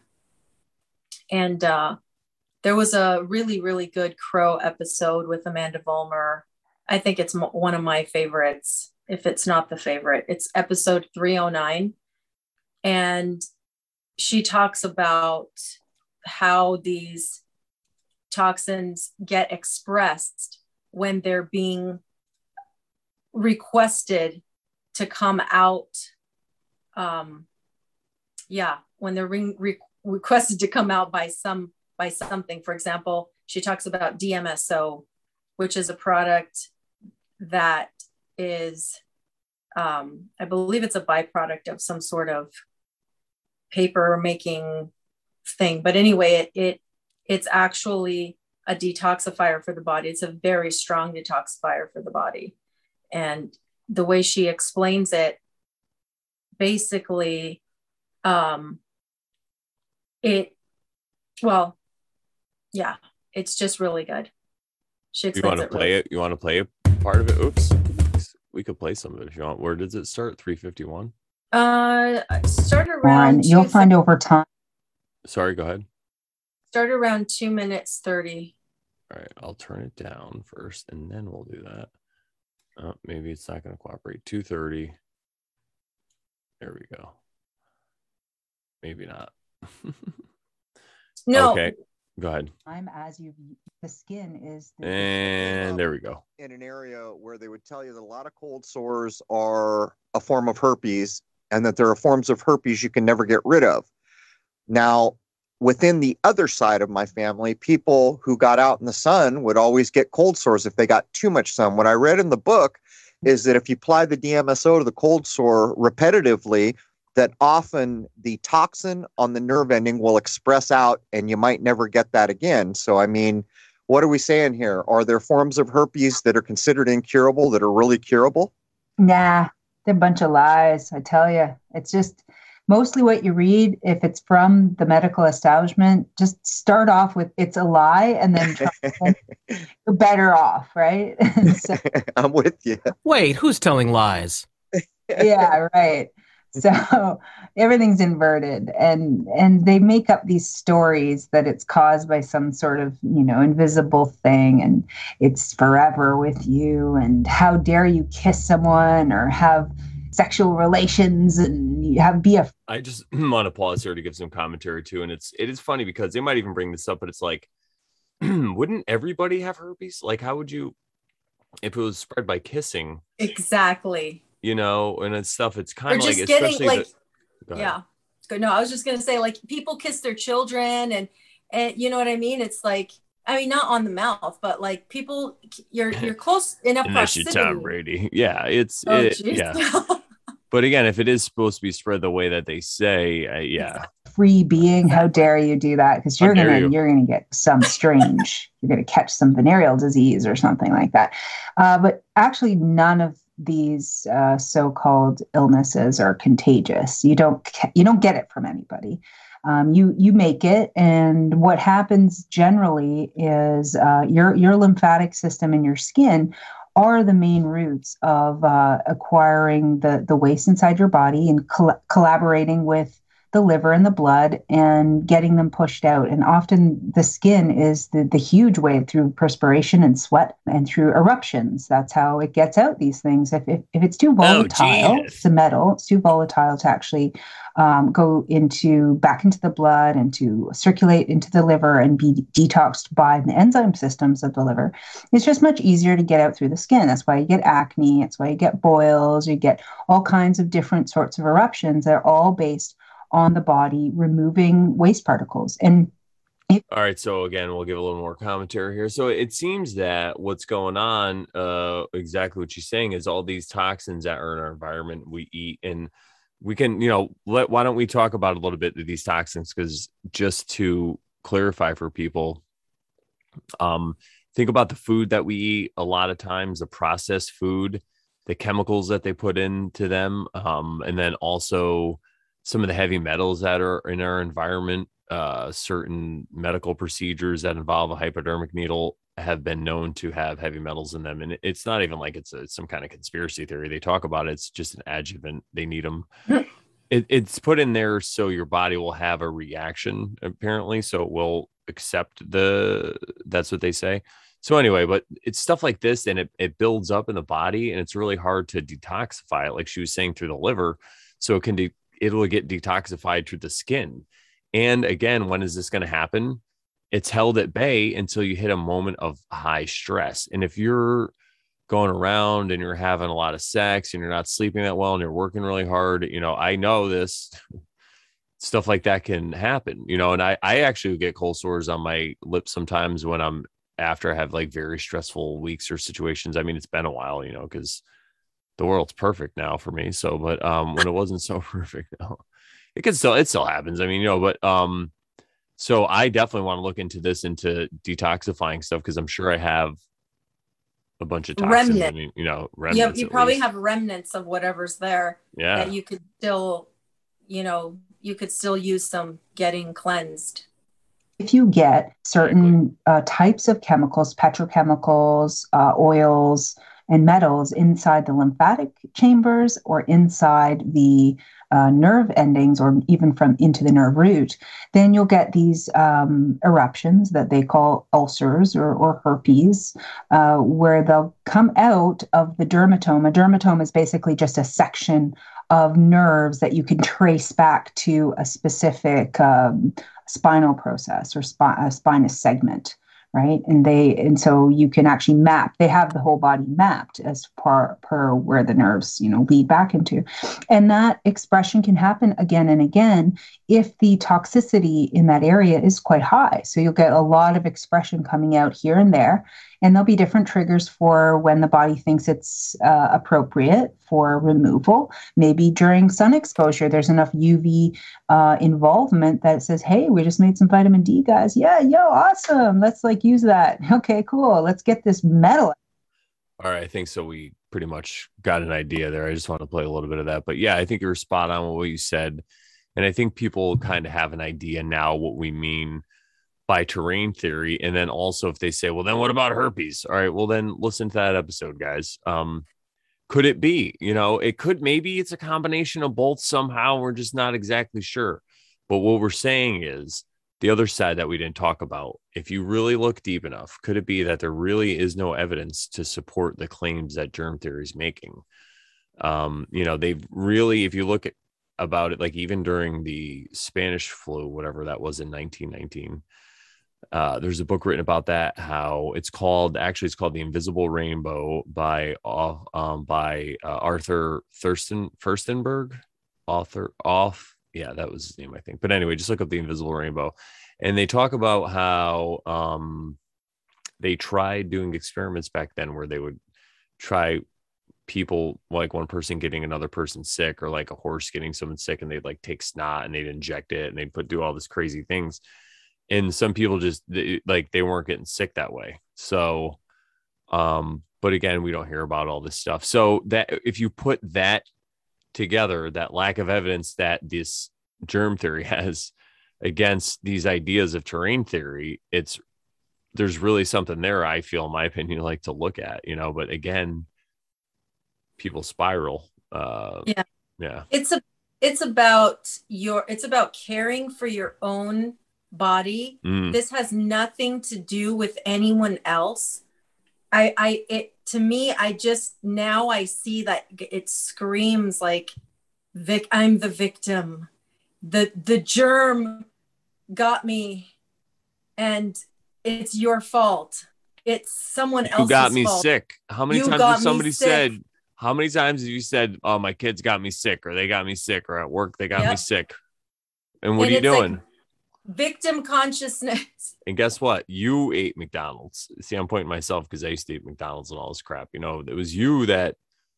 And uh, there was a really, really good Crow episode with Amanda Vollmer. I think it's m- one of my favorites, if it's not the favorite. It's episode three oh nine. And she talks about how these toxins get expressed when they're being requested to come out. Um, yeah, when they're re- re- requested to come out by some by something. For example, she talks about D M S O, which is a product that is, um, I believe it's a byproduct of some sort of paper making thing. But anyway, it, it it's actually a detoxifier for the body. It's a very strong detoxifier for the body. And the way she explains it, basically, um, it, well, yeah, it's just really good. She You want to it play really. it? You want to play a part of it? Oops. We could play some of it if you want. Where does it start? three fifty-one? Uh, start around. You'll find over time. Sorry, go ahead. Start around two minutes thirty. All right, I'll turn it down first, and then we'll do that. Oh, maybe it's not going to cooperate. two thirty. There we go. Maybe not. No. Okay, go ahead. I'm as you, the skin is. The And there we go. In an area where they would tell you that a lot of cold sores are a form of herpes, and that there are forms of herpes you can never get rid of. Now, within the other side of my family, people who got out in the sun would always get cold sores if they got too much sun. What I read in the book is that if you apply the D M S O to the cold sore repetitively, that often the toxin on the nerve ending will express out and you might never get that again. So, I mean, what are we saying here? Are there forms of herpes that are considered incurable that are really curable? Nah, they're a bunch of lies. I tell you, it's just mostly what you read. If it's from the medical establishment, just start off with it's a lie, and then you're better off, right? So, I'm with you. Wait, who's telling lies? yeah, right. So everything's inverted, and and they make up these stories that it's caused by some sort of, you know, invisible thing, and it's forever with you, and how dare you kiss someone or have sexual relations and you have be a. I just want to pause here to give some commentary too, and it's it is funny because they might even bring this up, but it's like, wouldn't everybody have herpes? Like, how would you, if it was spread by kissing? Exactly. You know, and it's stuff. It's kind or of just like, getting especially like, the, yeah. No, I was just gonna say, like, people kiss their children, and And you know what I mean? It's like, I mean, not on the mouth, but like people, you're you're close enough Unless you're proximity. Tom Brady. Yeah, it's Oh, it, geez. yeah. But again, if it is supposed to be spread the way that they say, uh, yeah. Free being, how dare you do that? Because you're How dare gonna you. you're gonna get some strange, you're gonna catch some venereal disease or something like that. Uh, but actually, none of these uh, so-called illnesses are contagious. You don't ca- you don't get it from anybody. Um, you you make it, and what happens generally is uh, your your lymphatic system and your skin are the main routes of uh, acquiring the the waste inside your body and col- collaborating with the liver and the blood and getting them pushed out. And often the skin is the, the huge way through perspiration and sweat and through eruptions. That's how it gets out these things. If, if, if it's too volatile, Oh, it's a metal, it's too volatile to actually um, go into back into the blood and to circulate into the liver and be detoxed by the enzyme systems of the liver. It's just much easier to get out through the skin. That's why you get acne. That's why you get boils. You get all kinds of different sorts of eruptions that are all based on the body removing waste particles. And all right, so again, we'll give a little more commentary here. So it seems that what's going on, uh exactly what she's saying, is all these toxins that are in our environment we eat. And we can, you know, let why don't we talk about a little bit of these toxins? Because just to clarify for people, um think about the food that we eat. A lot of times the processed food, the chemicals that they put into them, um and then also some of the heavy metals that are in our environment. Uh, certain medical procedures that involve a hypodermic needle have been known to have heavy metals in them. And it's not even like it's, a, it's some kind of conspiracy theory. They talk about it. It's just an adjuvant. They need them. it, it's put in there so your body will have a reaction, apparently. So it will accept the, that's what they say. So anyway, but it's stuff like this, and it, it builds up in the body, and it's really hard to detoxify it. Like she was saying, through the liver. So it can de- it'll get detoxified through the skin. And again, when is this going to happen? It's held at bay until you hit a moment of high stress. And if you're going around and you're having a lot of sex and you're not sleeping that well and you're working really hard, you know, I know this stuff like that can happen, you know, and I, I actually get cold sores on my lips sometimes when I'm after I have like very stressful weeks or situations. I mean, it's been a while, you know, because the world's perfect now for me. So, but um, when it wasn't so perfect, no, it can still, it still happens. I mean, you know, but um, so I definitely want to look into this, into detoxifying stuff, because I'm sure I have a bunch of toxins. Remnant. I mean, you know, Yeah, you probably least. have remnants of whatever's there. Yeah. That you could still, you know, you could still use some getting cleansed. If you get certain uh, types of chemicals, petrochemicals, uh, oils, and metals inside the lymphatic chambers or inside the uh, nerve endings, or even from into the nerve root, then you'll get these um, eruptions that they call ulcers or, or herpes, uh, where they'll come out of the dermatome. A dermatome is basically just a section of nerves that you can trace back to a specific um, spinal process or spi- a spinous segment, right? And they and so you can actually map. They have the whole body mapped as per per where the nerves, you know, lead back into, and that expression can happen again and again if the toxicity in that area is quite high. So you'll get a lot of expression coming out here and there, and there'll be different triggers for when the body thinks it's uh, appropriate for removal. Maybe during sun exposure, there's enough U V uh, involvement that it says, hey, we just made some vitamin D, guys. Yeah, yo, awesome. Let's like use that. Okay, cool. Let's get this metal. All right. I think so. We pretty much got an idea there. I just want to play a little bit of that. But yeah, I think you're spot on with what you said. And I think people kind of have an idea now what we mean by terrain theory. And then also if they say, well, then what about herpes? All right, well, then listen to that episode, guys. Um, could it be, you know, it could, maybe it's a combination of both somehow. We're just not exactly sure. But what we're saying is the other side that we didn't talk about. If you really look deep enough, could it be that there really is no evidence to support the claims that germ theory is making? Um, you know, they've really, if you look at about it, like even during the Spanish flu, whatever that was in nineteen nineteen, uh, there's a book written about that, how it's called, actually it's called The Invisible Rainbow by, um, by uh, Arthur Thurston, Furstenberg, author off. Yeah, that was his name, I think. But anyway, just look up The Invisible Rainbow. And they talk about how um, they tried doing experiments back then where they would try people, like one person getting another person sick, or like a horse getting someone sick, and they'd like take snot and they'd inject it and they'd put do all this crazy things. And some people just they, like they weren't getting sick that way. So, um, but again, we don't hear about all this stuff. So that if you put that together, that lack of evidence that this germ theory has against these ideas of terrain theory, it's there's really something there, I feel, in my opinion, like to look at, you know. But again, people spiral. Uh, yeah, yeah. It's a it's about your it's about caring for your own body. Mm. This has nothing to do with anyone else. I I it to me, I just now I see that it screams like Vic, I'm the victim. The the germ got me, and it's your fault. It's someone else's fault. You got me fault. sick. How many you times has somebody said, how many times have you said, oh, my kids got me sick, or they got me sick, or at work they got yep. me sick? And what and are you doing? Like victim consciousness. And guess what? You ate McDonald's. See, I'm pointing myself because I used to eat McDonald's and all this crap. You know, it was you that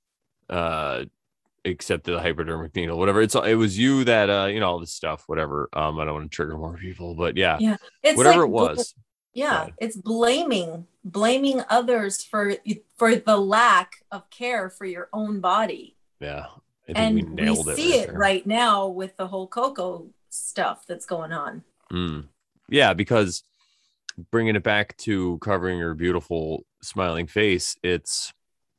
uh accepted the hypodermic needle, whatever. It's it was you that uh, you know, all this stuff, whatever. Um, I don't want to trigger more people, but yeah, yeah, it's whatever like, it was. Yeah, it's blaming, blaming others for for the lack of care for your own body. Yeah, I think and we nailed we it. see right it there. right now with the whole cocoa stuff that's going on. Mm. Yeah, because bringing it back to covering your beautiful smiling face, it's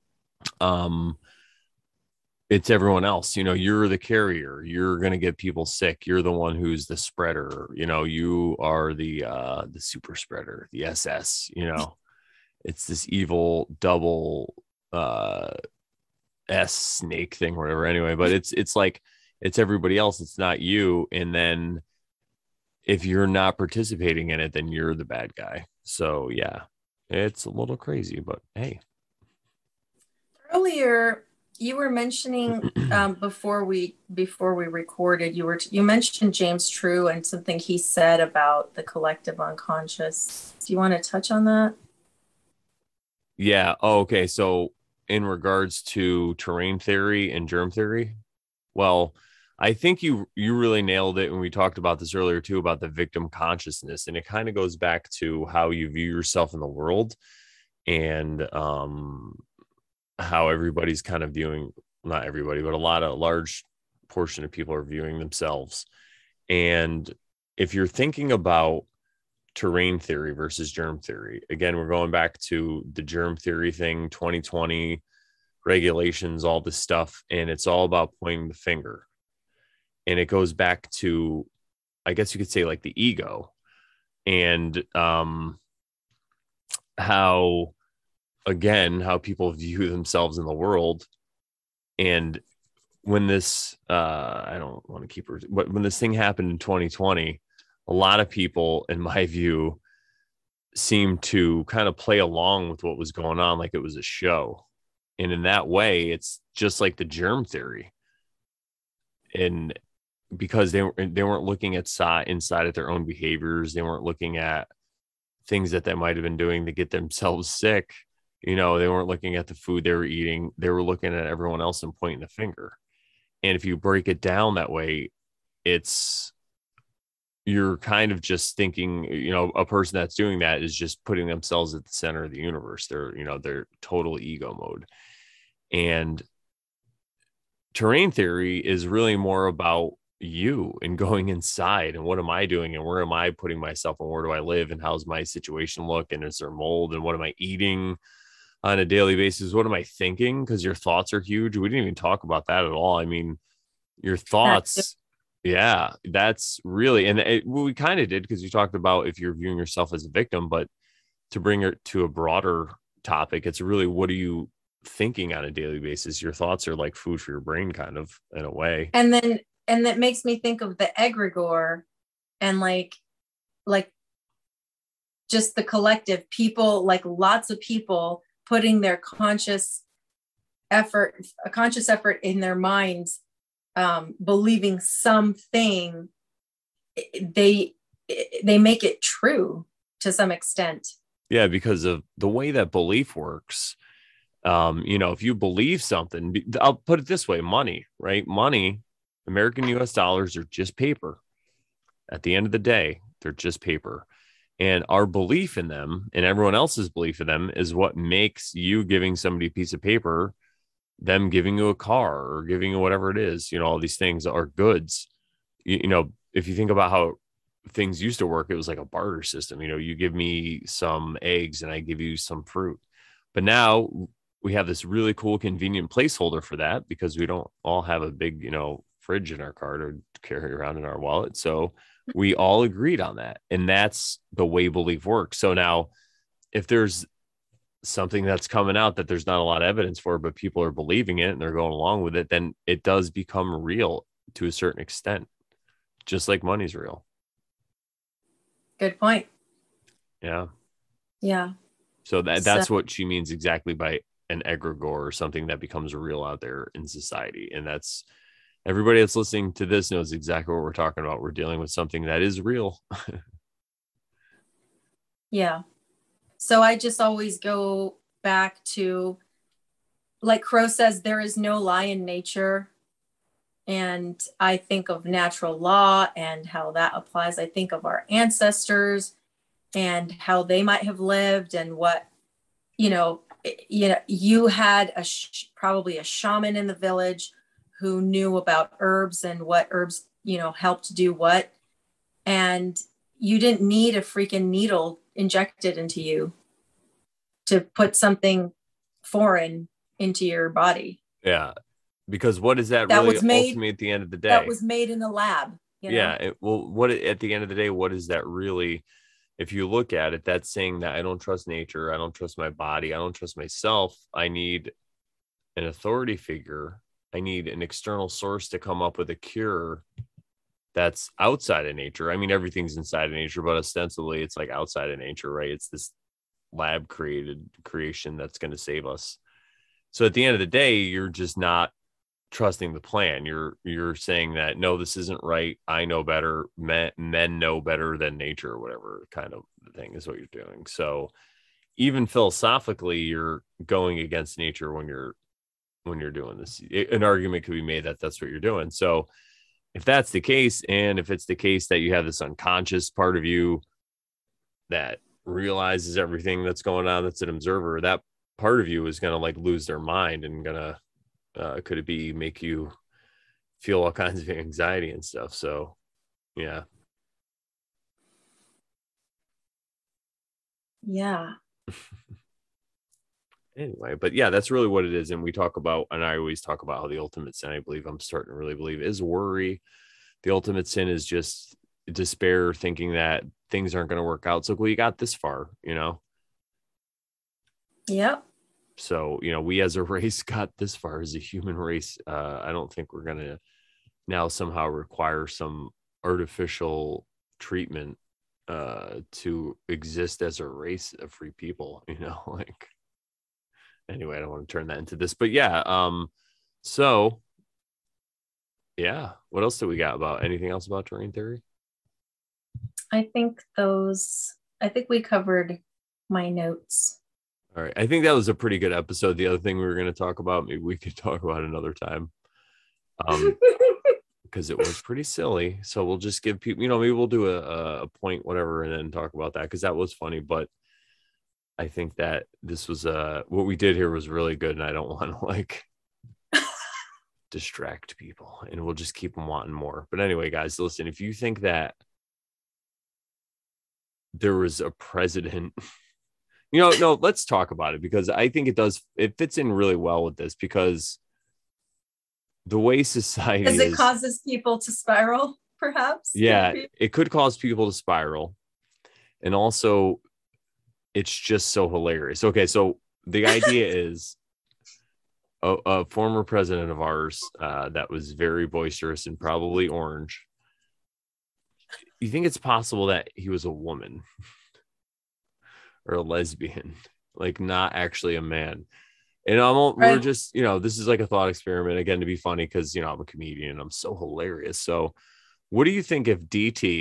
um. it's everyone else, you know, you're the carrier, you're going to get people sick. You're the one who's the spreader, you know, you are the, uh, the super spreader, the S S, you know, it's this evil double, uh, S snake thing, or whatever. Anyway, but it's, it's like, it's everybody else. It's not you. And then if you're not participating in it, then you're the bad guy. So yeah, it's a little crazy, but hey. Earlier, you were mentioning um, before we before we recorded, you were you mentioned James True and something he said about the collective unconscious. Do you want to touch on that? Yeah. Oh, okay. So in regards to terrain theory and germ theory, well, I think you you really nailed it when we talked about this earlier too, about the victim consciousness, and it kind of goes back to how you view yourself in the world, and um. how everybody's kind of viewing, not everybody, but a lot of a large portion of people are viewing themselves. And if you're thinking about terrain theory versus germ theory, again, we're going back to the germ theory thing, twenty twenty regulations, all this stuff. And it's all about pointing the finger. And it goes back to, I guess you could say, like the ego, and um, how, again, how people view themselves in the world. And when this, uh, I don't want to keep her, but when this thing happened in twenty twenty, a lot of people, in my view, seemed to kind of play along with what was going on like it was a show. And in that way, it's just like the germ theory. And because they, they weren't looking at side, inside at their own behaviors, they weren't looking at things that they might have been doing to get themselves sick. You know, they weren't looking at the food they were eating. They were looking at everyone else and pointing the finger. And if you break it down that way, it's, you're kind of just thinking, you know, a person that's doing that is just putting themselves at the center of the universe. They're, you know, they're total ego mode. And terrain theory is really more about you and going inside and what am I doing and where am I putting myself and where do I live and how's my situation look and is there mold and what am I eating on a daily basis? What am I thinking? Because your thoughts are huge. We didn't even talk about that at all. I mean, your thoughts, yeah, that's really, and it, well, we kind of did because you talked about if you're viewing yourself as a victim, but to bring it to a broader topic, it's really, what are you thinking on a daily basis? Your thoughts are like food for your brain, kind of, in a way. And then, and that makes me think of the egregore and like, like just the collective people, like lots of people putting their conscious effort, a conscious effort in their minds, um, believing something. They, it, they make it true to some extent. Yeah, because of the way that belief works. Um, you know, if you believe something, I'll put it this way, money, right? Money, American U S dollars are just paper. At the end of the day, they're just paper. And our belief in them and everyone else's belief in them is what makes you giving somebody a piece of paper, them giving you a car or giving you whatever it is. You know, all these things are goods. You, you know, if you think about how things used to work, it was like a barter system. You know, you give me some eggs and I give you some fruit. But now we have this really cool, convenient placeholder for that because we don't all have a big, you know, fridge in our car to carry around in our wallet. So we all agreed on that. And that's the way belief works. So now if there's something that's coming out that there's not a lot of evidence for, but people are believing it and they're going along with it, then it does become real to a certain extent, just like money's real. Good point. Yeah. Yeah. So that that's So- what she means exactly by an egregore or something that becomes real out there in society. And that's everybody that's listening to this knows exactly what we're talking about. We're dealing with something that is real. Yeah. So I just always go back to, like Crow says, there is no lie in nature. And I think of natural law and how that applies. I think of our ancestors and how they might have lived and what, you know, you know, you had a sh- probably a shaman in the village who knew about herbs and what herbs, you know, helped do what. And you didn't need a freaking needle injected into you to put something foreign into your body. Yeah. Because what is that, That really was made- ultimately at the end of the day? That was made in the lab. You know? Yeah. It, well, what at the end of the day, what is that really? If you look at it, that's saying that I don't trust nature. I don't trust my body. I don't trust myself. I need an authority figure. I need an external source to come up with a cure that's outside of nature. I mean, everything's inside of nature, but ostensibly it's like outside of nature, right? It's this lab created creation that's going to save us. So at the end of the day, you're just not trusting the plan. You're you're saying that, no, this isn't right. I know better. Men, men know better than nature or whatever kind of thing is what you're doing. So even philosophically, you're going against nature when you're when you're doing this. An argument could be made that that's what you're doing. So if that's the case, and if it's the case that you have this unconscious part of you that realizes everything that's going on, that's an observer, that part of you is going to like lose their mind and gonna uh, could it be make you feel all kinds of anxiety and stuff. So yeah. Yeah. Anyway, but yeah, that's really what it is. And we talk about, and I always talk about how the ultimate sin, I believe, I'm starting to really believe, is worry. The ultimate sin is just despair, thinking that things aren't going to work out. So, well, you got this far, you know? Yep. So, you know, we as a race got this far as a human race. Uh, I don't think we're going to now somehow require some artificial treatment uh, to exist as a race of free people, you know, like. Anyway, I don't want to turn that into this, but yeah. Um, so yeah, what else do we got about anything else about terrain theory? I think those, I think we covered my notes. All right. I think that was a pretty good episode. The other thing we were going to talk about, maybe we could talk about another time. Um, because it was pretty silly. So we'll just give people, you know, maybe we'll do a, a point, whatever, and then talk about that. Cause that was funny, but I think that this was uh what we did here was really good, and I don't want to like distract people, and we'll just keep them wanting more. But anyway, guys, listen, if you think that there was a president, you know, no, let's talk about it, because I think it does, it fits in really well with this, because the way society Because it is, causes people to spiral, perhaps. yeah, Maybe. it could cause people to spiral, and also it's just so hilarious. Okay, so the idea is a, a former president of ours uh, that was very boisterous and probably orange. You think it's possible that he was a woman or a lesbian, like not actually a man? And I'm all, Right. we're just, you know, this is like a thought experiment, again, to be funny, because, you know, I'm a comedian and I'm so hilarious. So what do you think if D T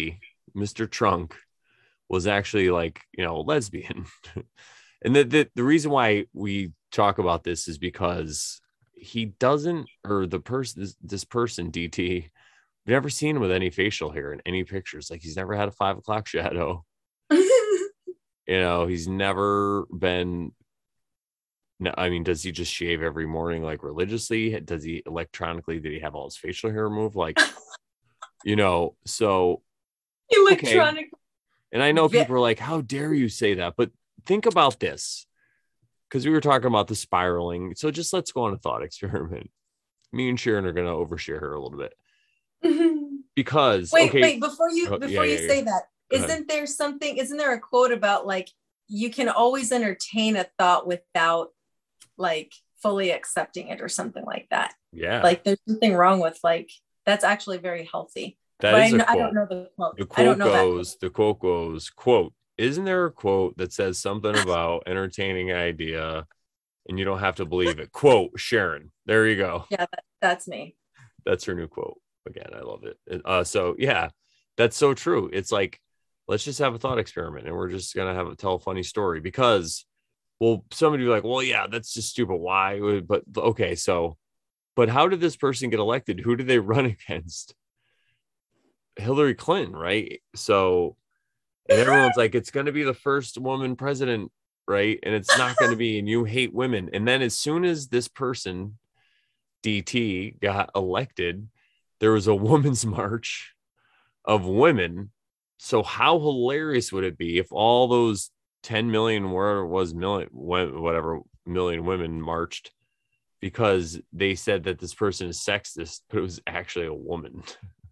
Mister Trunk, was actually like, you know, lesbian. And the, the the reason why we talk about this is because he doesn't, or the person, this, this person, D T, I've never seen him with any facial hair in any pictures. Like, he's never had a five o'clock shadow. You know, he's never been. No, I mean, does he just shave every morning, like religiously? Does he electronically? Did he have all his facial hair removed? Like, you know, so Electronic. Okay. And I know people are like, how dare you say that? But think about this, because we were talking about the spiraling. So just let's go on a thought experiment. Me and Sharon are going to overshare her a little bit. Because wait, okay, wait, before you oh, before yeah, you yeah, say yeah. that, Go isn't ahead. there something? Isn't there a quote about like you can always entertain a thought without like fully accepting it or something like that? Yeah, Like there's something wrong with like that's actually very healthy. that But is I, a kn- I quote. don't know the quote. The I quote don't know goes, the quote goes, quote, isn't there a quote that says something about entertaining an idea and you don't have to believe it? Quote, Sharon. There you go. that. Yeah, that, that's me. That's her new quote. Again, I love it. Uh, so yeah, that's so true. It's like, let's just have a thought experiment and we're just going to have a tell a funny story because, well, somebody will be like, well, yeah, that's just stupid. Why? But okay. So, but how did this person get elected? Who did they run against? Hillary Clinton, right? So, and everyone's like, it's going to be the first woman president, right? And it's not going to be, and you hate women. And then as soon as this person, D T, got elected, there was a women's march of women. So how hilarious would it be if all those ten million, where it was million, whatever million women marched because they said that this person is sexist, but it was actually a woman.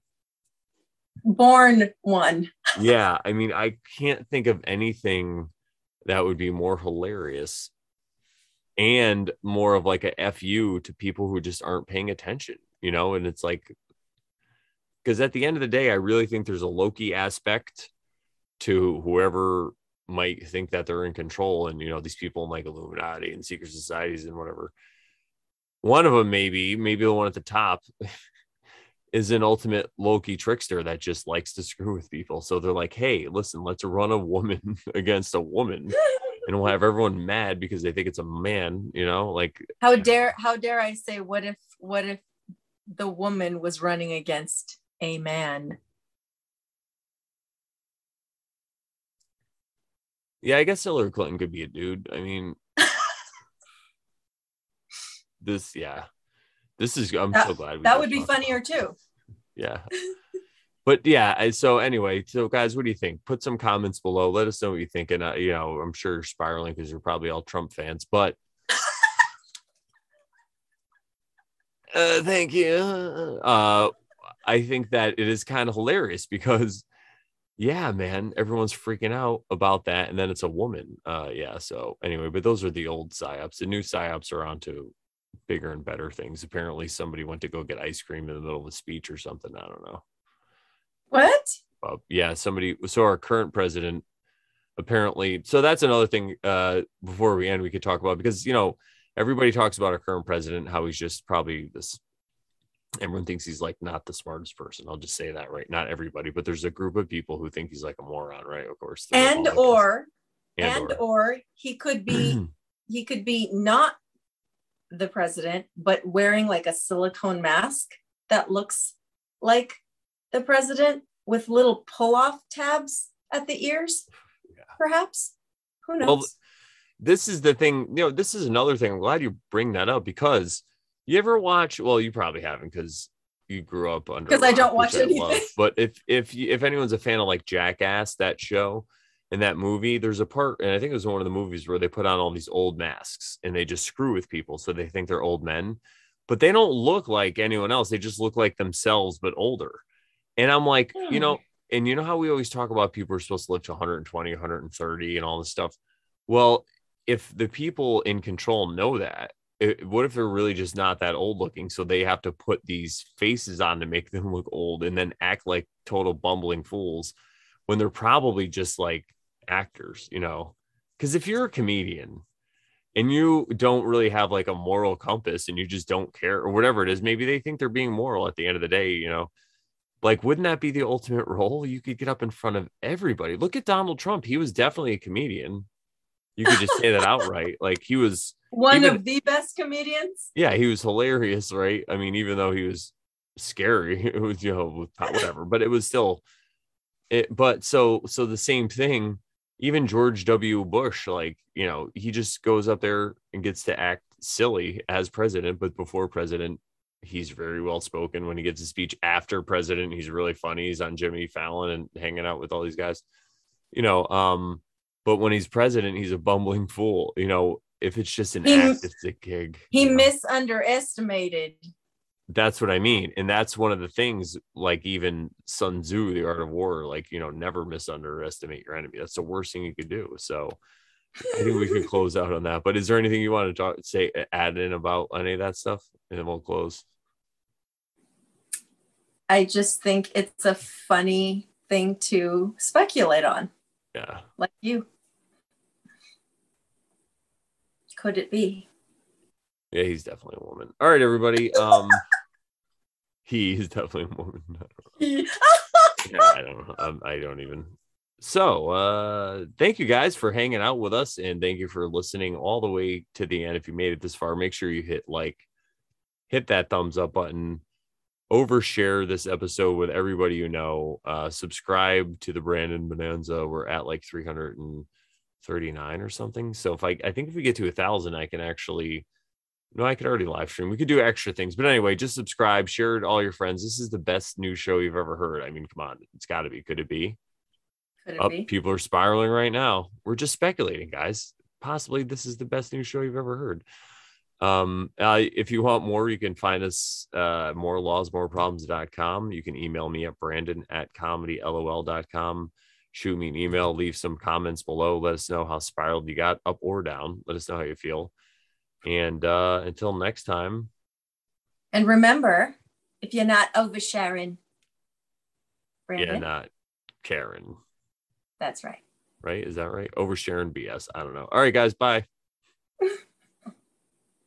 Born one. Yeah, I mean, I can't think of anything that would be more hilarious and more of like a F U to people who just aren't paying attention, you know? And it's like, because at the end of the day, I really think there's a Loki aspect to whoever might think that they're in control. And, you know, these people in like Illuminati and secret societies and whatever. One of them, maybe, maybe the one at the top is an ultimate Loki trickster that just likes to screw with people. So they're like, hey, listen, let's run a woman against a woman and we'll have everyone mad because they think it's a man, you know, like How dare how dare I say what if what if the woman was running against a man? Yeah, I guess Hillary Clinton could be a dude. I mean, this, yeah, this is, I'm That, so glad. We that did would be talk funnier about too. it. Yeah. But yeah, I- so anyway, so guys, what do you think? Put some comments below. Let us know what you think. And, uh, you know, I'm sure you're spiraling because you're probably all Trump fans, but uh, thank you. Uh, I think that it is kind of hilarious because, yeah, man, everyone's freaking out about that. And then it's a woman. Uh, yeah. So anyway, but those are the old psyops. The new psyops are on to bigger and better things. Apparently somebody went to go get ice cream in the middle of a speech or something. I don't know. What? Uh, yeah, somebody. So our current president apparently. So that's another thing. Uh, before we end, we could talk about because you know everybody talks about our current president, how he's just probably this. Everyone thinks he's like not the smartest person. I'll just say that, right? Not everybody, but there's a group of people who think he's like a moron, right? Of course. The And Republicans. or and, and or, or he could be he could be not the president, but wearing like a silicone mask that looks like the president with little pull-off tabs at the ears, Yeah. perhaps. Who knows? Well, this is the thing, you know, this is another thing. I'm glad you bring that up because you ever watch, well, you probably haven't because you grew up under because I don't watch it. anything. But if if you, if anyone's a fan of like Jackass, that show and that movie, there's a part, and I think it was one of the movies where they put on all these old masks and they just screw with people so they think they're old men, but they don't look like anyone else. They just look like themselves, but older. And I'm like, Hmm. you know, and you know how we always talk about people are supposed to live to one hundred twenty, one hundred thirty and all this stuff. Well, if the people in control know that, it, what if they're really just not that old looking? So they have to put these faces on to make them look old and then act like total bumbling fools when they're probably just like actors, you know? Because if you're a comedian and you don't really have like a moral compass and you just don't care or whatever it is, maybe they think they're being moral at the end of the day, you know? Like, wouldn't that be the ultimate role? You could get up in front of everybody. Look at Donald Trump. He was definitely a comedian. You could just say that outright. Like, he was one even, of the best comedians. Yeah, he was hilarious, right? I mean, even though he was scary, it was, you know, whatever, but it was still it. But so, so the same thing, even George W. Bush, like, you know, he just goes up there and gets to act silly as president, but before president, he's very well spoken. When he gets a speech after president, he's really funny. He's on Jimmy Fallon and hanging out with all these guys, you know. Um, but when he's president, he's a bumbling fool. You know, if it's just an he, act, it's a gig. He you know? misunderestimated. That's what I mean. And that's one of the things, like even Sun Tzu, The Art of War, like, you know, never misunderestimate your enemy. That's the worst thing you could do. So I think we could close out on that. But is there anything you want to talk, say, add in about any of that stuff? And then we'll close. I just think it's a funny thing to speculate on. Yeah. Like you. Could it be? Yeah, he's definitely a woman. All right, everybody. Um, he is definitely a woman. yeah, I don't know. Um, I don't even. So, uh, thank you guys for hanging out with us, and thank you for listening all the way to the end. If you made it this far, make sure you hit like, hit that thumbs up button, overshare this episode with everybody you know. Uh, subscribe to the Brandon Bonanza. We're at like three hundred thirty-nine or something. So if I, I think if we get to a thousand, I can actually. No, I could already live stream. We could do extra things. But anyway, just subscribe, share it to all your friends. This is the best news show you've ever heard. I mean, come on. It's got to be. Could it be? Could it Up, be? people are spiraling right now. We're just speculating, guys. Possibly this is the best news show you've ever heard. Um, uh, if you want more, you can find us uh, more laws more problems dot com. You can email me at Brandon at comedy lol dot com. Shoot me an email, leave some comments below. Let us know how spiraled you got, up or down. Let us know how you feel. And uh, until next time. And remember, if you're not oversharing, Brandon. Yeah, not Karen. That's right. Right? Is that right? Oversharing B S. I don't know. All right, guys. Bye.